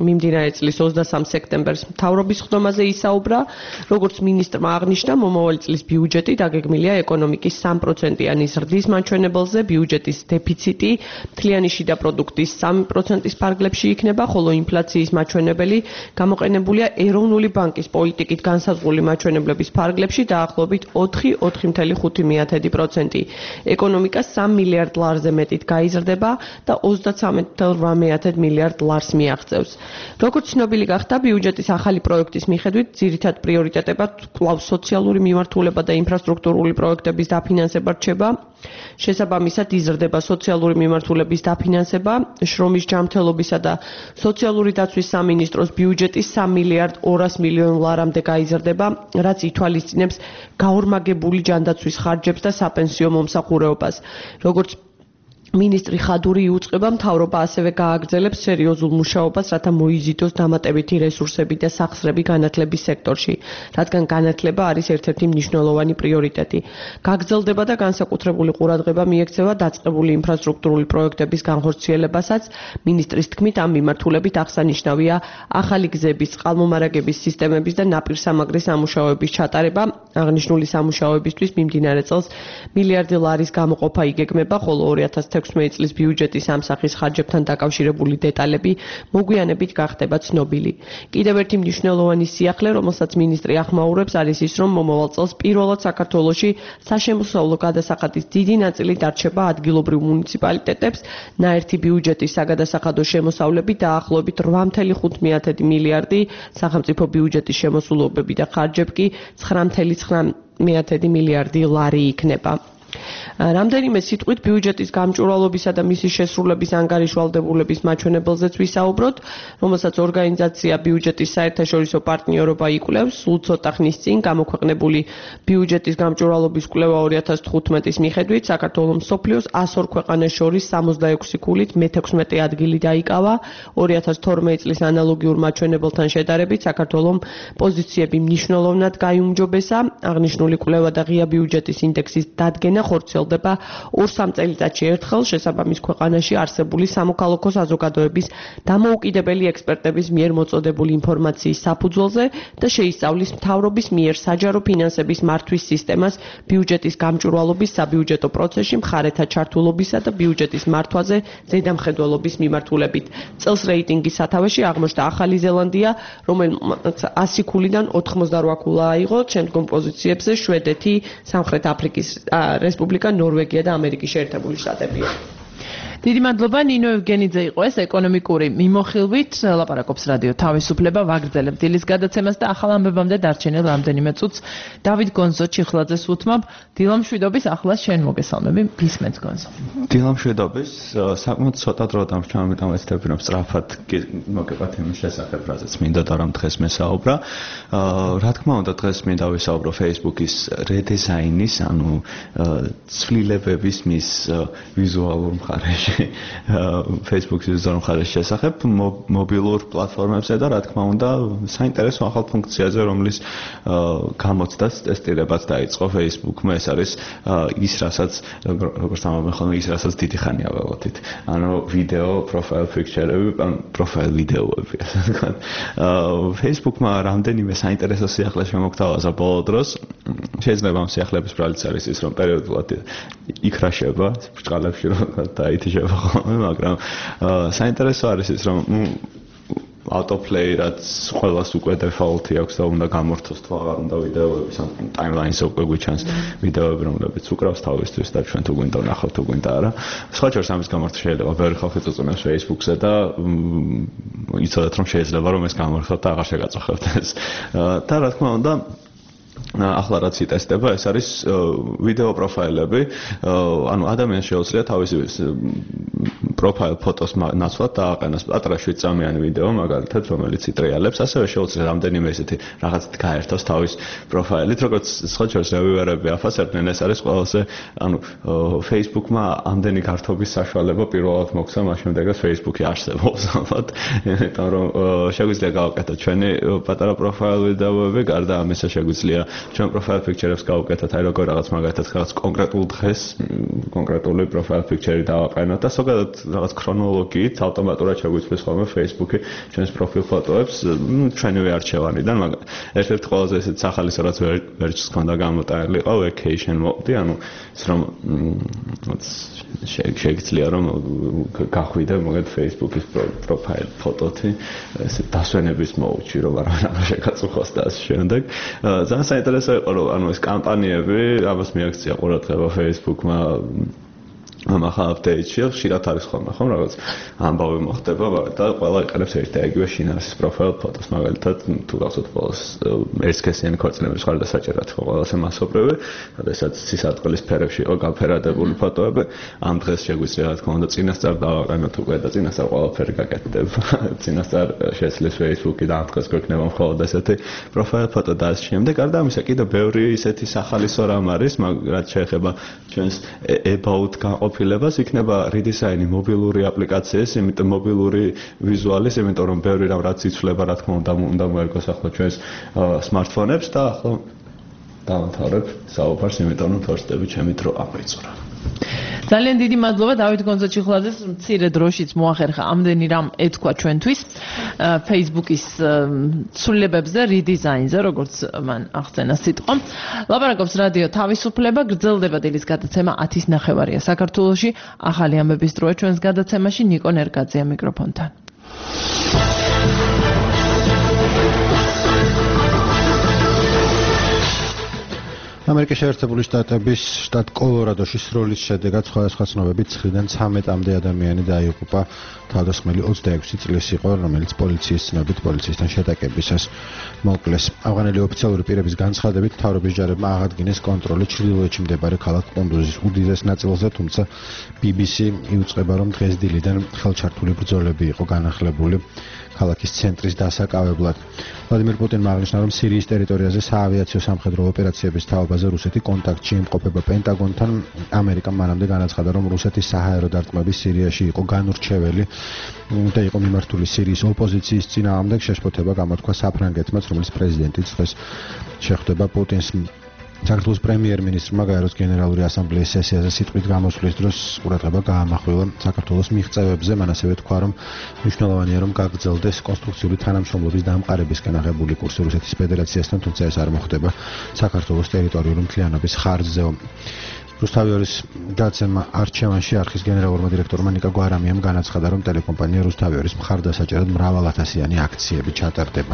Speaker 6: მიმდინარე წლის ოცდასამ სექტემბერს მთავრობის ხდომაზე ისაუბრა, როგორც მინისტრმა აღნიშნა, მომავალი წლის ბიუჯეტი დაგეგმილია ეკონომიკის სამი პროცენტიანი ზრდის მაჩვენებელზე, ბიუჯეტის დეფიციტი მთლიანი შიდა პროდუქტის სამი პროცენტის ფარგლებში იქნება, ხოლო ინფლაციის მაჩვენებელი გამოყენებულია ეროვნული ბანკის პოლიტიკით განსაზღვრული მაჩვენებლების ფარგლებში დაახლოებით ოთხი ოთხი ოცდაოთხი პროცენტი. ეკონომიკა სამ მილიარდ ლარზე მეტით გაიზრდება და ოცდაცამეტ ოცდაოთხ მილიარდ ლარს მიაღწევს. როგორც ცნობილი გახდა, ბიუჯეტის ახალი პროექტის მიხედვით ძირითად პრიორიტეტებად კვლავ სოციალური მიმართულება და ინფრასტრუქტურული პროექტების დაფინანსება რჩება. შესაბამისად იზრდება სოციალური მიმართულების დაფინანსება, შრომის ჯანმრთელობისა და სოციალური დაცვის სამინისტროს ბიუჯეტი სამი მილიარდ ორასი მილიონ ლარამდე გაიზრდება, რაც ითვალისწინებს გაორმაგებული ჯანდაცვის ხარჯებს და საპენსიო მომსახურეობას. როგორც მინისტრი ხადური იუწყება, მთავრობა ასევე გააგრძელებს სერიოზულ მუშაობას, რათა მოიზიდოს დამატებითი რესურსები და სახსრები განათლების სექტორში, რადგან განათლება არის ერთ-ერთი მნიშვნელოვანი პრიორიტეტი. გაგრძელდება და განსაკუთრებული ყურადღება მიექცევა დაწყებული ინფრასტრუქტურული პროექტების განხორციელებასაც. მინისტრის თქმით, ამ მიმართულებით აღსანიშნავია ახალი გზების, წყალმომარაგების სისტემების და ნაპირსამაგრის სამუშაოების ჩატარება. აღნიშნული სამუშაოებისთვის მიმდინარე წელს მილიარდი ლარის გამოყოფა იგეგმება, ხოლო ორი ათას ექვსმეტი წლის ბიუჯეტის ამ სახის ხარჯებთან დაკავშირებული დეტალები მოგვიანებით გახდება ცნობილი. კიდევ ერთი მნიშვნელოვანი სიახლე, რომელსაც მინისტრი ახმაურებს, არის ის, რომ მომავალ წელს პირველად საქართველოში საშემოსავლო გადასახადის დიდი ნაწილი დარჩება ადგილობრივ მუნიციპალიტეტებს, ნაერთი ბიუჯეტის საგადასახადო შემოსავლები დაახლოებით რვა ოცდაოთხ მილიარდი, სახელმწიფო ბიუჯეტის შემოსულობები და ხარჯები კი ცხრა ოცდაдевять მილიარდი ლარი იქნება. რამდენიმე სიტყვით ბიუჯეტის გამჭვირვალობისა და მისი შესრულების ანგარიშვალდებულების მაჩვენებელზეც ვისაუბროთ, რომელსაც ორგანიზაცია ბიუჯეტის საერთაშორისო პარტნიორობა იკვლევს. სულ ცოტა ხნის წინ გამოქვეყნებული ბიუჯეტის გამჭვირვალობის კვლევა ორი ათას თხუთმეტის მიხედვით საქართველოს მსოფლიოს ას ორ ქვეყანას შორის სამოცდაექვსი ქულით მეთექვსმეტე ადგილი დაიკავა. ორი ათას თორმეტი წლის ანალოგიურ მაჩვენებელთან შედარებით საქართველოს პოზიციები მნიშვნელოვნად გაიუმჯობესა. აღნიშნული კვლევა და ღია ბიუჯეტის ინდექსის დადგენა ხორციელდება ორ-სამ წელიწადში ერთხელ შესაბამის ქვეყანაში არსებული სამოქალაქო საზოგადოების დამოუკიდებელი ექსპერტების მიერ მოწოდებული ინფორმაციის საფუძველზე და შეისწავლის მთავრობის მიერ საჯარო ფინანსების მართვის სისტემას ბიუჯეტის გამჭვირვალობის საბიუჯეტო პროცესში მხარეთა ჩართულობისა და ბიუჯეტის მართვაზე ზედამხედველობის მიმართულებით. წელს რეიტინგის სათავეში აღმოჩნდა ახალი ზელანდია, რომელმაც ასი ქულიდან ოთხმოცდარვა ქულა აიღო, შემდგომ პოზიციებზე შვედეთი, სამხრეთ აფრიკის რესპუბლიკა, ნორვეგია და ამერიკის შეერთებული შტატებია.
Speaker 3: დიდი მადლობა ნინო ევგენიძე იყო ეს ეკონომიკური მიმოხილვით ლაპარაკობს რადიო თავისუფლება ვაგრძელებთ დილის გადაცემას და ახალ ამბებამდე დარჩენილ რამდენიმე წუთს დავით გონზო ჩიხლაძეს უთმობ დილამ შვიდობის ახლა შენ მოგესალმები გისმენთ გონზო
Speaker 11: დილამ შვიდობის საკმაოდ ცოტა დრო დამრჩა ამიტომ ეცდები რომ სწრაფად მოგებათ იმის შესახებ რაზეც მინდა და რომ დღეს მესაუბრა რა თქმა უნდა დღეს მინდა ვისაუბრო Facebook-ის რედიზაინის ანუ ცვლილებების მის ვიზუალურ მხარეში Facebook-ის ვიზუალურ მხარეს შესახებ მობილურ პლატფორმებზე და რა თქმა უნდა საინტერესო ახალ ფუნქციაზე რომლის გამოცდას ტესტირებაც დაიწყო Facebook-მა ეს არის ის რასაც როგორც ამბობენ ხოლმე ის რასაც დიდი ხანია ველოდით ანუ ვიდეო პროფაილ პიქჩერები ან პროფაილ ვიდეოები ასე ვთქვათ Facebook-მა რამდენიმე საინტერესო სიახლე შემოგთავაზა ბოლო დროს შეიძლება ამ სიახლეების ბრალიც არის ის რომ პერიოდულად იქრაშება ბრჭყალებში რომ დაითიშება ხოლმე მაგრამ საინტერესო არის ის რომ autoplay რაც ყველას უკვე default-ი აქვს და უნდა გამორთოს თუ აღარ უნდა ვიდეოები სამ timeline-ზე უკვე გვიჩანს ვიდეოები რომლებიც უკრავს თავისთვის და ჩვენ თუ გვინდა ვნახავთ თუ გვინდა არა სხვა შორის ამის გამორთვა შეიძლება ბევრი ხალხი წუწუნებს Facebook-ზე და იცოდეთ რომ შეიძლება რომ ეს გამორთოთ და აღარ შეგაწახებთ ეს და რა თქმა უნდა ახლა რაც იტესტება ეს არის ვიდეო პროფაილები ანუ ადამიანს შეუძლია თავისი პროფაილ ფოტოს ნაცვლად დააყენოს პატარა შვიდწამიანი ვიდეო მაგალითად რომელიც იტრიალებს ასევე შეუძლია რამდენიმე ესეთი რაღაცით გაერთოს თავის პროფაილით როგორც სხვა შორის რევიუერები აფასებდნენ ეს არის ყველაზე ანუ Facebook-მა ამდენი გართობის საშუალება პირველად მოგცა მას შემდეგაც Facebook-ი არსებობს ალბათ იმიტომ რომ შეგვიძლია გავაკეთოთ ჩვენი პატარა პროფაილ ვიდეოები გარდა ამისა შეგვიძლია ჩვენ პროფაილ პიქჩერებს გავუკეთოთ, აი როგორ რაღაც მაგალითად რაღაც კონკრეტულ დღეს კონკრეტული პროფაილ პიქჩერი დავაყენოთ და ზოგადად რაღაც ქრონოლოგიით ავტომატურად შეგვიწვის ხოლმე Facebook-ი ჩვენს პროფილ ფოტოებს ჩვენივე არჩევანიდან, მაგრამ ერთ-ერთი ყველაზე ესეც ახალი რაც ვერჩს ქონდა გამოტანილი იყო vacation mode, ანუ ის რომ შეიძლება რომ გახვიდე მოგეთ Facebook-ის პროფაილ ფოტოთი ესე დასვენების მოუჩი რომ არ შეგაწუხოს და ამ შემდეგ ძალიან საინტერესო იყო რომ ანუ ეს კამპანიები ამას მიაქცია ყურადღება Facebook-მა ამ ახალ აპდეიტში ხშირად არის ხოლმე ხომ რაღაც ამბავი მოხდება და ყველა იყენებს ერთ და იგივე შინაარსის პროფაილ ფოტოს მაგალითად თუ გახსოვთ ბოლოს ერთსქესიანი ქორწინების ხარ და საჭიროა ხო ყველაზე მასობრივი როდესაც სისადყლის ფერებში იყო გაფერადებული ფოტოები ამ დღეს შეგვიძლია რა თქმა უნდა წინასწარ დავაყენოთ უკვე და წინასწარ ყველაფერი გაკეთდებ წინასწარ შეცვლის Facebook-ი და ამ დღეს გვექნება მხოლოდ ესეთი პროფაილ ფოტო და ამ შემდეგ გარდა ამისა კიდევ ბევრი ისეთი სახალისო რამ არის რაც შეეხება ჩვენს about ოფილებას იქნება redesign-ი მობილური აპლიკაციის, იმიტომ მობილური ვიზუალის, იმიტომ რომ ბევრი რამ რაც იცვლება, რა თქმა უნდა, უნდა მოერგოს ახლა ჩვენს smartphone-ებს და ახლა დავამთავრებ საუბარს, იმიტომ რომ თორსტები ჩემი დრო ამოიწურა.
Speaker 3: ძალიან დიდი მადლობა დავით გონძაჩიხლაძეს, მცირე დროშიც მოახერხა ამდენი რამ ეთქვა ჩვენთვის Facebook-ის ცვლილებებზე, redesign-ზე, როგორც მან აღწერა სიტყვა. ლაპარაკობს რადიო თავისუფლება, გრძელდება დილის გადაცემა ათის ნახევარია საქართველოში. ახალი ამბების დროა ჩვენს გადაცემაში, ნიკო ნერგაძეა მიკროფონთან.
Speaker 4: ამერიკის შეერთებული შტატების შტატ კოლორადოში სროლის შედეგად სხვადასხვა ცნობებით ცხრიდან ცამეტამდე ადამიანი დაიღუპა. თავდასხმელი ოცდაექვსი წლის იყო, რომელიც პოლიციის ცნობით პოლიციისთან შეტაკებისას მოკლეს. ავღანელი ოფიციალური პირების განცხადებით მთავრობის ჯარებმა აღადგინეს კონტროლი ჩრდილოეთში მდებარე ქალაქ ყუნდუზის უდიდეს ნაწილზე, თუმცა ბი ბი სი იუწყება, რომ დღეს დილიდან ხელჩართული ბრძოლები იყო განახლებული ქალაქის ცენტრის დასაკავებლად. ვლადიმერ პუტინმა აღნიშნა, რომ სირიის ტერიტორიაზე საავიაციო სამხედრო ოპერაციების თაობაზე რუსეთი კონტაქტში იმყოფება პენტაგონთან. ამერიკამ მანამდე განაცხადა, რომ რუსეთის საჰაერო დარტყმები სირიაში იყო განურჩეველი და იყო მიმართული სირიის ოპოზიციის წინააღმდეგ. შეშფოთება გამოთქვა საფრანგეთმაც, რომლის პრეზიდენტიც დღეს შეხვდება პუტინს. საქართველოს პრემიერ-მინისტრმა გაეროს გენერალური ასამბლეის სესიაზე სიტყვით გამოსვლის დროს ყურადღება გაამახვილა საქართველოს მიღწევებზე. მან ასევე თქვა, რომ მნიშვნელოვანია, რომ გაგრძელდეს კონსტრუქციული თანამშრომლობის დამყარებისკენ აღებული კურსი რუსეთის ფედერაციასთან, თუმცა ეს არ მოხდება საქართველოს ტერიტორიული მთლიანობის ხარჯზე. რუსთავიორის გადაცემა არჩევანში არხის გენერალურმა დირექტორმა ნიკა გვარამიამ განაცხადა, რომ ტელეკომპანია რუსთავიორის მხარდასაჭერად მრავალათასიანი აქციები ჩატარდება.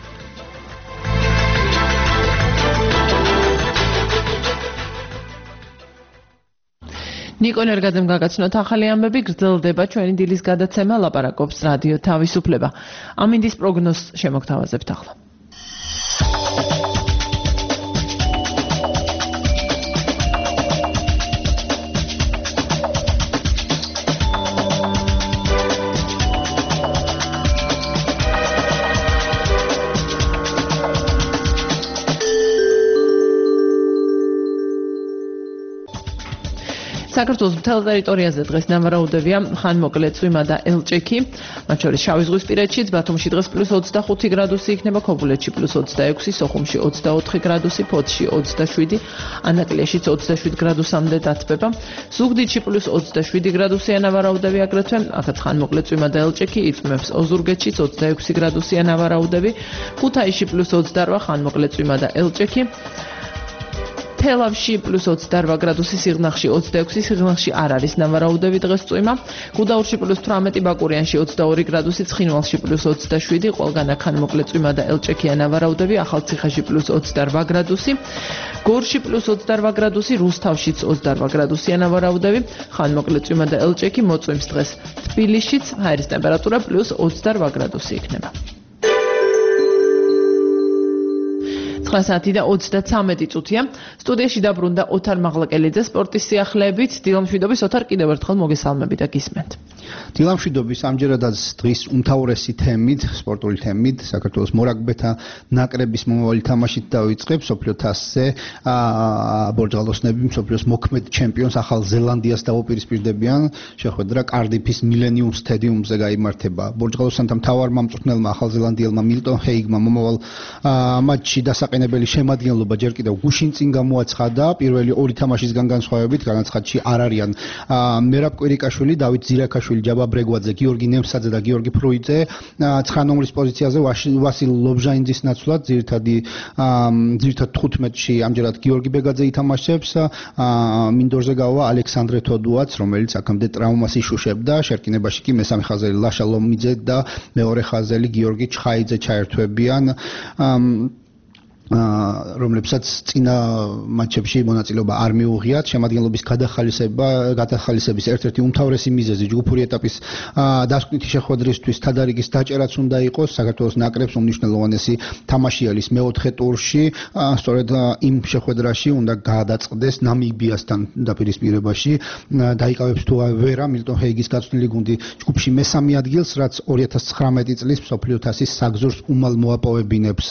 Speaker 3: ნიკო ნერგაძემ გაგაცნოთ ახალი ამბები, გრძელდება ჩვენი დილის გადაცემა, ლაპარაკობს რადიო თავისუფლება. ამინდის პროგნოზს შემოგთავაზებთ ახლა. საქართველოს მთელ ტერიტორიაზე დღეს ნავარაუდებია ხანმოკლე წვიმა და ელჭექი, მათ შორის შავიზღვისპირეთშიც, ბათუმში დღეს პლუს ოცდახუთი გრადუსი იქნება, ქობულეთში პლუს ოცდაექვსი, სოხუმში ოცდაოთხი გრადუსი, ფოთში ოცდაშვიდი, ანაკლიაშიც ოცდაშვიდი გრადუსამდე დათბება, ზუგდიდში პლუს ოცდაშვიდი გრადუსია ნავარაუდები აგრეთვე, აქაც ხანმოკლე წვიმა და ელჭექი, იწვიმებს ოზურგეთშიც ოცდაექვსი გრადუსია ნავარაუდები, ქუთაისში პლუს ოცდარვა, ხანმოკლე წვიმა და ელჭექი, თელავში პლუს ოცდარვა გრადუსი, სიღნაღში ოცდაექვსი, სიღნაღში არ არის ნავარაუდები დღეს წვიმა, გუდაურში პლუს თვრამეტი, ბაკურიანში ოცდაორი გრადუსი, ცხინვალში პლუს ოცდაშვიდი, ყველგან ხანმოკლე წვიმა და ელჭექია ნავარაუდები, ახალციხეში პლუს ოცდარვა გრადუსი, გორში პლუს ოცდარვა გრადუსი, რუსთავშიც ოცდარვა გრადუსია ნავარაუდები, ხანმოკლე წვიმა და ელჭექი მოწვიმს დღეს თბილისშიც, ჰაერის ტემპერატურა პლუს ოცდარვა გრადუსი იქნება. ცხრა საათი და ოცდაცამეტი წუთია. სტუდიაში დაბრუნდა ოთარ მაღლაკელიძე სპორტის სიახლეებით. დილამშვიდობის ოთარ, კიდევ ერთხელ მოგესალმები და გისმენთ.
Speaker 12: დილამშვიდობის ამჯერადაც დღის უმთავრესი თემით, სპორტული თემით, საქართველოს მორაგბეთა ნაკრების მომავალი თამაშით დავიწყებ მსოფლიო თასზე. ბორჯღალოსნები მსოფლიოს მოქმედ ჩემპიონს ახალ ზელანდიას დაუპირისპირდებიან. შეხვედრა კარდიფის მილენიუმ სტადიუმზე გაიმართება. ბორჯღალოსანთა მთავარმა მწვრთნელმა ახალ ზელანდიელმა მილტონ ჰეიგმა მომავალ მატჩში დასაყენებელი შემადგენლობა ჯერ კიდევ გუშინ წინ გამოაცხადა. პირველი ორი თამაშისგან განსხვავებით განაცხადში არ არიან მერაბ კვირიკაშვილი, დავით ზირაქაშვილი, ჯაბა ბრეგვაძე, გიორგი ნემსაძე და გიორგი ფრუიძე. ცხრა ნომრის პოზიციაზე ვასილ ლობჟაინძის ნაცვლად ძირითადი ძირითად თხუთმეტში ამჯერად გიორგი ბეგაძე ითამაშებს. მინდორზე გავა ალექსანდრე თოდუაც, რომელიც აქამდე ტრავმას იშუშებდა. შერკინებაში კი მესამე ხაზელი ლაშა ლომიძე და მეორე ხაზელი გიორგი ჩხაიძე ჩაერთვებიან. რომლებსაც წინა მატჩებში მონაწილეობა არ მიუღიათ. შემადგენლობის გადახალისება, გადახალისების ერთ-ერთი უმთავრესი მიზეზი ჯგუფური ეტაპის დასკვნითი შეხვედრისთვის თადარიგის დაჭერაც უნდა იყოს. საქართველოს ნაკრებს უმნიშვნელოვანესი თამაშიალის მეოთხე ტურში, სწორედ იმ შეხვედრაში უნდა გადაწყდეს ნამიბიასთან დაპირისპირებაში. დაიკავებს თუ არა მილტონ ჰეიგის გაწვრთნილი გუნდი ჯგუფში მესამე ადგილს, რაც ორი ათას ცხრამეტი წლის მსოფლიო თასის საგზურს უმალ მოაპოვებინებს.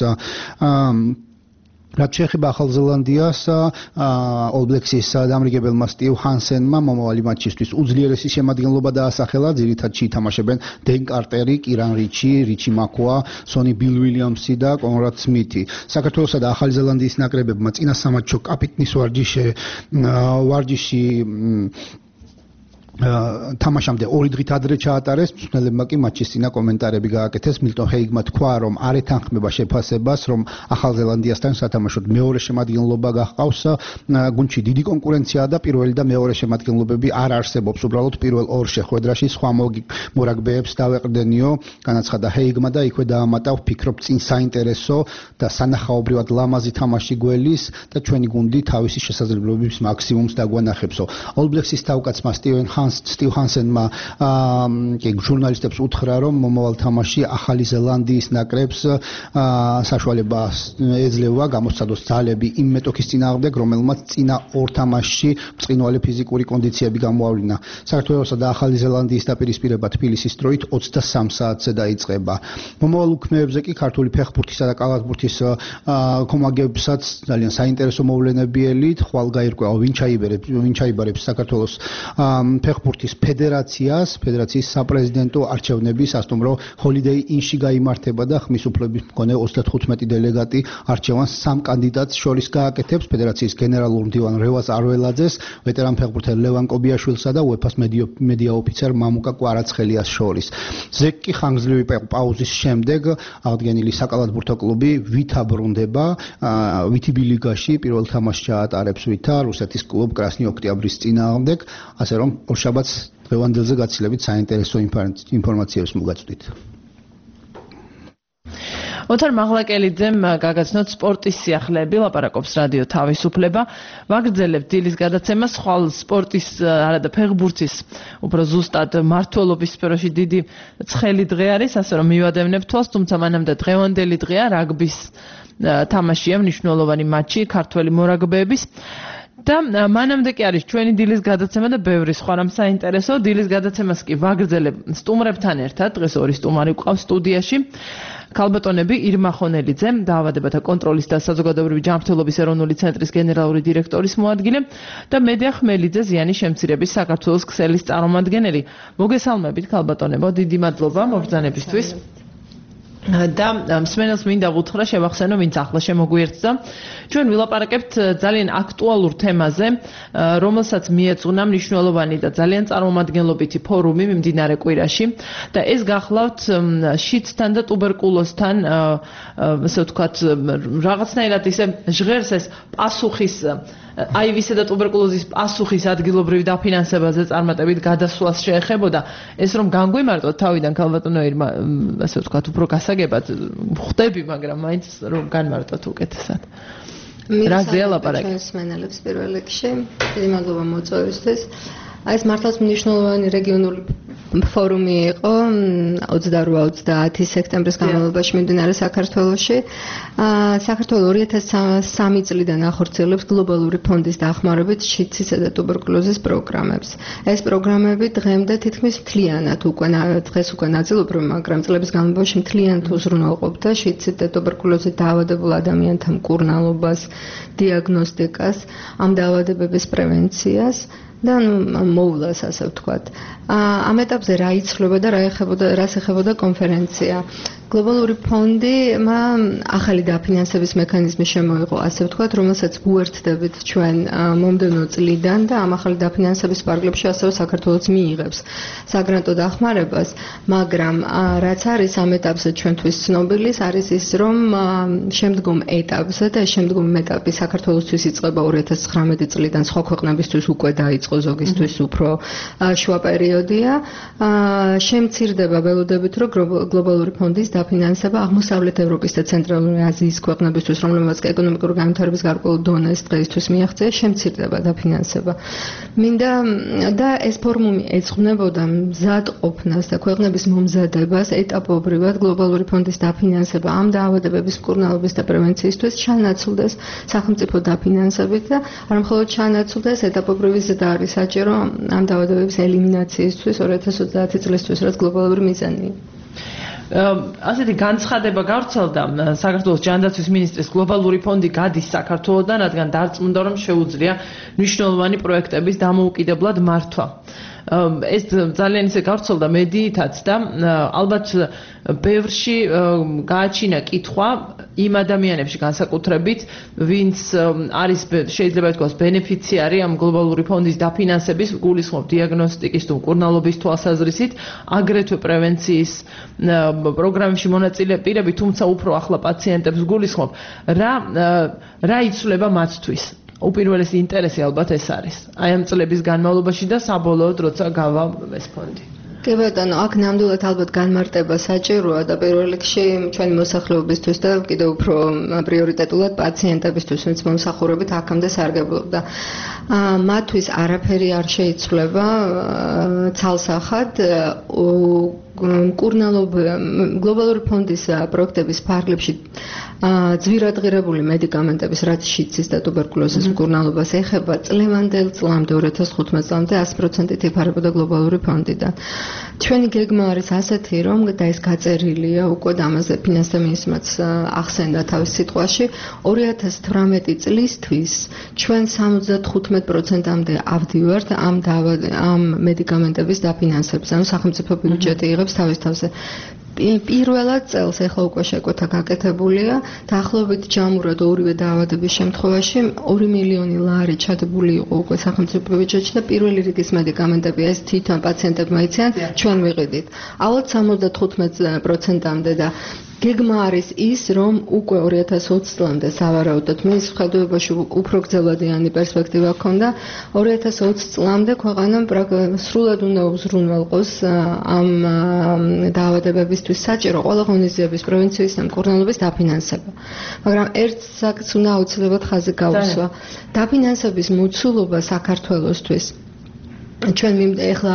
Speaker 12: რაც შეეხება ახალ ზელანდიას, All Blacks-ის დამრიგებელმა სტივ ჰანსენმა მომავალი მატჩისთვის უძლიერესი შემადგენლობა დაასახელა. ძირითადში ითამაშებენ დენ კარტერი, კირან რიჩი, რიჩი მაკოა, სონი ბილ უილიამსი და კონრად სმითი. საქართველოსა და ახალი ზელანდიის ნაკრებებმა წინა სამატჩო კაპიტნის ვარჯიში ვარჯიში თამაშამდე ორი დღით ადრე ჩაატარეს. მწვრთნელებმა კი მატჩის წინა კომენტარები გააკეთეს. მილტონ ჰეიგმა თქვა, რომ არ ეთანხმება შეფასებას, რომ ახალ ზელანდიასთან სათამაშოდ მეორე შემადგენლობა გახყავს. გუნდში დიდი კონკურენციაა და პირველი და მეორე შემადგენლობები არ არსებობს. უბრალოდ პირველ ორ შეხვედრაში სხვა მორაგბეებს დავეყრდენიო, განაცხადა ჰეიგმა და იქვე დაამატა, ვფიქრობ, წინ საინტერესო და სანახაობრივად ლამაზი თამაში გველის და ჩვენი გუნდი თავისი შესაძლებლობების მაქსიმუმს დაგვანახებსო. All Blacks-ის თავკაცმა სტივენ სტივ ჰანსენმა კი ჟურნალისტებს უთხრა, რომ მომავალ თამაში ახალი ზელანდიის ნაკრებს საშუალება ეძლევა გამოსცადოს ძალები იმ მეტოქის წინააღმდეგ, რომელმაც წინა ორ თამაშში ბრწყინვალე ფიზიკური კონდიციები გამოავლინა. საქართველოსა და ახალი ზელანდიის დაპირისპირება თბილისის დროით ოცდასამ საათზე დაიწყება. მომავალ უქმეებზე კი ქართული ფეხბურთისა და კალათბურთის კომაგებსაც ძალიან საინტერესო მოვლენები ელით. ხვალ გაირკვა ვინ ჩაიბერებს ვინ ჩაიბარებს საქართველოს ფეხბურთის ფედერაციას, ფედერაციის საპრეზიდენტო არჩევნები სასტუმრო ჰოლიდეი ინში გაიმართება და ხმის უფლების მქონე ოცდათხუთმეტი დელეგატი არჩევანს სამ კანდიდატს შორის გააკეთებს. ფედერაციის გენერალურ მდივან რევაზ არველაძეს, ვეტერან ფეხბურთელ ლევან კობიაშვილსა და უეფას მედია ოფიცერ მამუკა კვარაცხელიას შორის. ზეკ კი ხანგრძლივი პაუზის შემდეგ აღდგენილი საკალათბურთო კლუბი ვითა ბრუნდება. ვითიბი ლიგაში პირველ თამაშს ჩაატარებს ვითა რუსეთის კლუბ კრასნი ოქტიაბრის წინააღმდეგ, ასე რომ ორშაბათს დღევანდელზე გაცილებით საინტერესო ინფორმაციებს მოგაწვდით.
Speaker 3: ოთარ მაღლაკელიძემ გაგაცნოთ სპორტის სიახლეები, ლაპარაკობს რადიო თავისუფლება. ვაგრძელებთ დილის გადაცემას, ხვალ სპორტის არა და ფეხბურთის უფრო ზუსტად მმართველობის სფეროში დიდი ცხელი დღე არის, ასე რომ მივადევნებ თვალს, თუმცა მანამდე დღევანდელი დღეა, რაგბის თამაშია მნიშვნელოვანი მატჩი ქართველი მორაგბეების. და მანამდე კი არის ჩვენი დილის გადაცემა და ბევრი სხვა რამ საინტერესო. დილის გადაცემას კი ვაგრძელებ სტუმრებთან ერთად. დღეს ორი სტუმარი გვყავს სტუდიაში. ქალბატონები ირმა ხონელიძე, დაავადებათა კონტროლის და საზოგადოებრივი ჯანმრთელობის ეროვნული ცენტრის გენერალური დირექტორის მოადგილე და მედია ხმელიძე, ზიანის შემცირების საქართველოს ქსელის წარმომადგენელი. მოგესალმებით ქალბატონებო, დიდი მადლობა მობრძანებისთვის. და მსმენელს მინდა ვუთხრა, შევახსენო, ვინც ახლა შემოგვიერთდა. ჩვენ ვილაპარაკებთ ძალიან აქტუალურ თემაზე, რომელსაც მიეწუნა მნიშვნელოვანი და ძალიან წარმომადგენლობითი ფორუმი მიმდინარე კვირაში და ეს გახლავთ შიდსთან და ტუბერკულოზთან, ასე ვთქვათ, რაღაცნაირად ისე ჟღერს ეს პასუხის აივისა და ტუბერკულოზის პასუხის ადგილობრივ დაფინანსებაზე წარმატებით გადასვლას შეეხებოდა. ეს რომ განგვიმარტოთ თავიდან ქალბატონო ირმა, ასე ვთქვათ, უფრო გასაგებად ხვდები, მაგრამ მაინც რომ განმარტოთ უკეთესად. რაზეა ლაპარაკი?
Speaker 13: ჩვენს მენელებს პირველ რიგში დიდი მადლობა მოწვევისთვის. აი ეს მართლაც მნიშვნელოვანი რეგიონული ფორუმი იყო ოცდაორი ოცდაათი სექტემბრის განმავლობაში მიმდინარე საქართველოში. საქართველოს ორი ათას სამი წლიდან ახორციელებს გლობალური ფონდის დახმარებით შიდსისა და ტუბერკულოზის პროგრამებს. ეს პროგრამები დღემდე თითქმის მთლიანად უკვე დღეს უკვე ნაწილობრივ, მაგრამ წლების განმავლობაში მთლიანად უზრუნველყოფდა შიდსით და ტუბერკულოზით დაავადებულ ადამიანთა მკურნალობას, დიაგნოსტიკას, ამ დაავადებების პრევენციას და მოვლას, ასე ვთქვათ. ამ ეტაპზე რა იცვლება და რა ეხებოდა, რას ეხებოდა კონფერენცია. გლობალური ფონდი ახალი დაფინანსების მექანიზმი შემოიღო, ასე ვთქვათ, რომელსაც უერთდებით ჩვენ მომდევნო წლიდან და ამ ახალი დაფინანსების პარკლებში ასევე საქართველოს მიიღებს საგრანტო დახმარებას, მაგრამ რაც არის ამ ეტაპზე ჩვენთვის ცნობილი, არის ის, რომ შემდგომ ეტაპზე და შემდგომი ეტაპი საქართველოსთვის იწყება ორი ათას ცხრამეტი წლიდან, სხვა ქვეყნებისთვის უკვე დაიწყო, ზოგისთვის უფრო შუა პერიოდია. შემცირდება ველოდებით, რომ გლობალური ფონდის დაფინანსება აღმოსავლეთ ევროპის და ცენტრალური აზიის ქვეყნებისთვის, რომლებმაც ეკონომიკური განვითარების გარკვეულ დონეს დღეისთვის მიაღწია, შემცირდება დაფინანსება. მინდა და ეს ფორუმი ეძღვნებოდა მზად ყოფნას და ქვეყნების მომზადებას ეტაპობრივად გლობალური ფონდის დაფინანსება ამ დაავადებების მკურნალობის და პრევენციისთვის ჩანაცვლდეს სახელმწიფო დაფინანსებით და არ მხოლოდ ჩანაცვლდეს, ეტაპობრივი ზრდა არის საჭირო ამ დაავადებების ელიმინაციისთვის ორი ათას ოცდაათი წლისთვის, რაც გლობალური მიზანია.
Speaker 3: ასეთი განცხადება გავრცელდა საქართველოს ჯანდაცვის მინისტრის გლობალური ფონდი გადის საქართველოდან, რადგან დარწმუნდა, რომ შეუძლია მნიშვნელოვანი პროექტების დამოუკიდებლად მართვა. ეს ძალიან ისე გავრცელდა მედიითაც და ალბათ ბევრში გააჩინა კითხვა იმ ადამიანებში განსაკუთრებით, ვინც არის შეიძლება ითქვას ბენეფიციარი ამ გლობალური ფონდის დაფინანსების, გულისხმობ დიაგნოსტიკის თუ მკურნალობის თვალსაზრისით, აგრეთვე პრევენციის პროგრამებში მონაწილე პირები, თუმცა უფრო ახლა პაციენტებს გულისხმობ, რა რა იცვლება მათთვის. უპირველესი ინტერესი ალბათ ეს არის. აი ამ წლების განმავლობაში და საბოლოოდ როცა გავა ეს ფონდი.
Speaker 13: კი ბატონო, აქ ნამდვილად ალბათ განმარტება საჭიროა და პირველ რიგში ჩვენი მოსახლეობისთვის და კიდევ უფრო პრიორიტეტულად პაციენტებისთვის, ვინც მომსახურებით აქამდე სარგებლობდა. მათთვის არაფერი არ შეიცვლება ცალსახად. მკურნალობა გლობალური ფონდის პროექტების ფარგლებში ძვირადღირებული მედიკამენტების, რაც შიდსის და ტუბერკულოზის მკურნალობას ეხება, წლევანდელ წლამდე ორი ათას თხუთმეტ წლამდე ასი პროცენტით იფარებოდა გლობალური ფონდიდან. ჩვენი გეგმა არის ასეთი, რომ და ეს გაწერილია უკვე და ამაზე ფინანსთა მინისტრმაც ახსენდა თავის სიტყვაში, ორი ათას თვრამეტი წლისთვის ჩვენ სამოცდათხუთმეტ პროცენტამდე ავდივართ ამ ამ მედიკამენტების დაფინანსებაზე, ანუ სახელმწიფო ბიუჯეტი იღებს თავის თავზე. პირველად წელს ახლა უკვე შეკვეთა გაკეთებულია, დაახლოებით ჯამურად ორივე დაავადების შემთხვევაში ორი მილიონი ლარი ჩადებული იყო უკვე სახელმწიფო ბიუჯეტში და პირველი რიგის მედიკამენტები ეს თვითონ პაციენტებმა იციან, ჩვენ ვიყიდით. ალბათ სამოცდათხუთმეტ პროცენტამდე და გეგმა არის ის, რომ უკვე ორი ათას ოცი წლამდე სავარაუდოდ მის ხედვებაში უფრო გრძელვადიანი პერსპექტივა ჰქონდა. ორი ათას ოცი წლამდე ქვეყანამ სრულად უნდა უზრუნველყოს ამ დაავადებებისთვის საჭირო ყველა ღონისძიების პრევენციის და მკურნალობის დაფინანსება. მაგრამ ერთ საკითხს უნდა აუცილებლად ხაზი გავუსვა. დაფინანსების მოცულობა საქართველოსთვის ჩვენ ახლა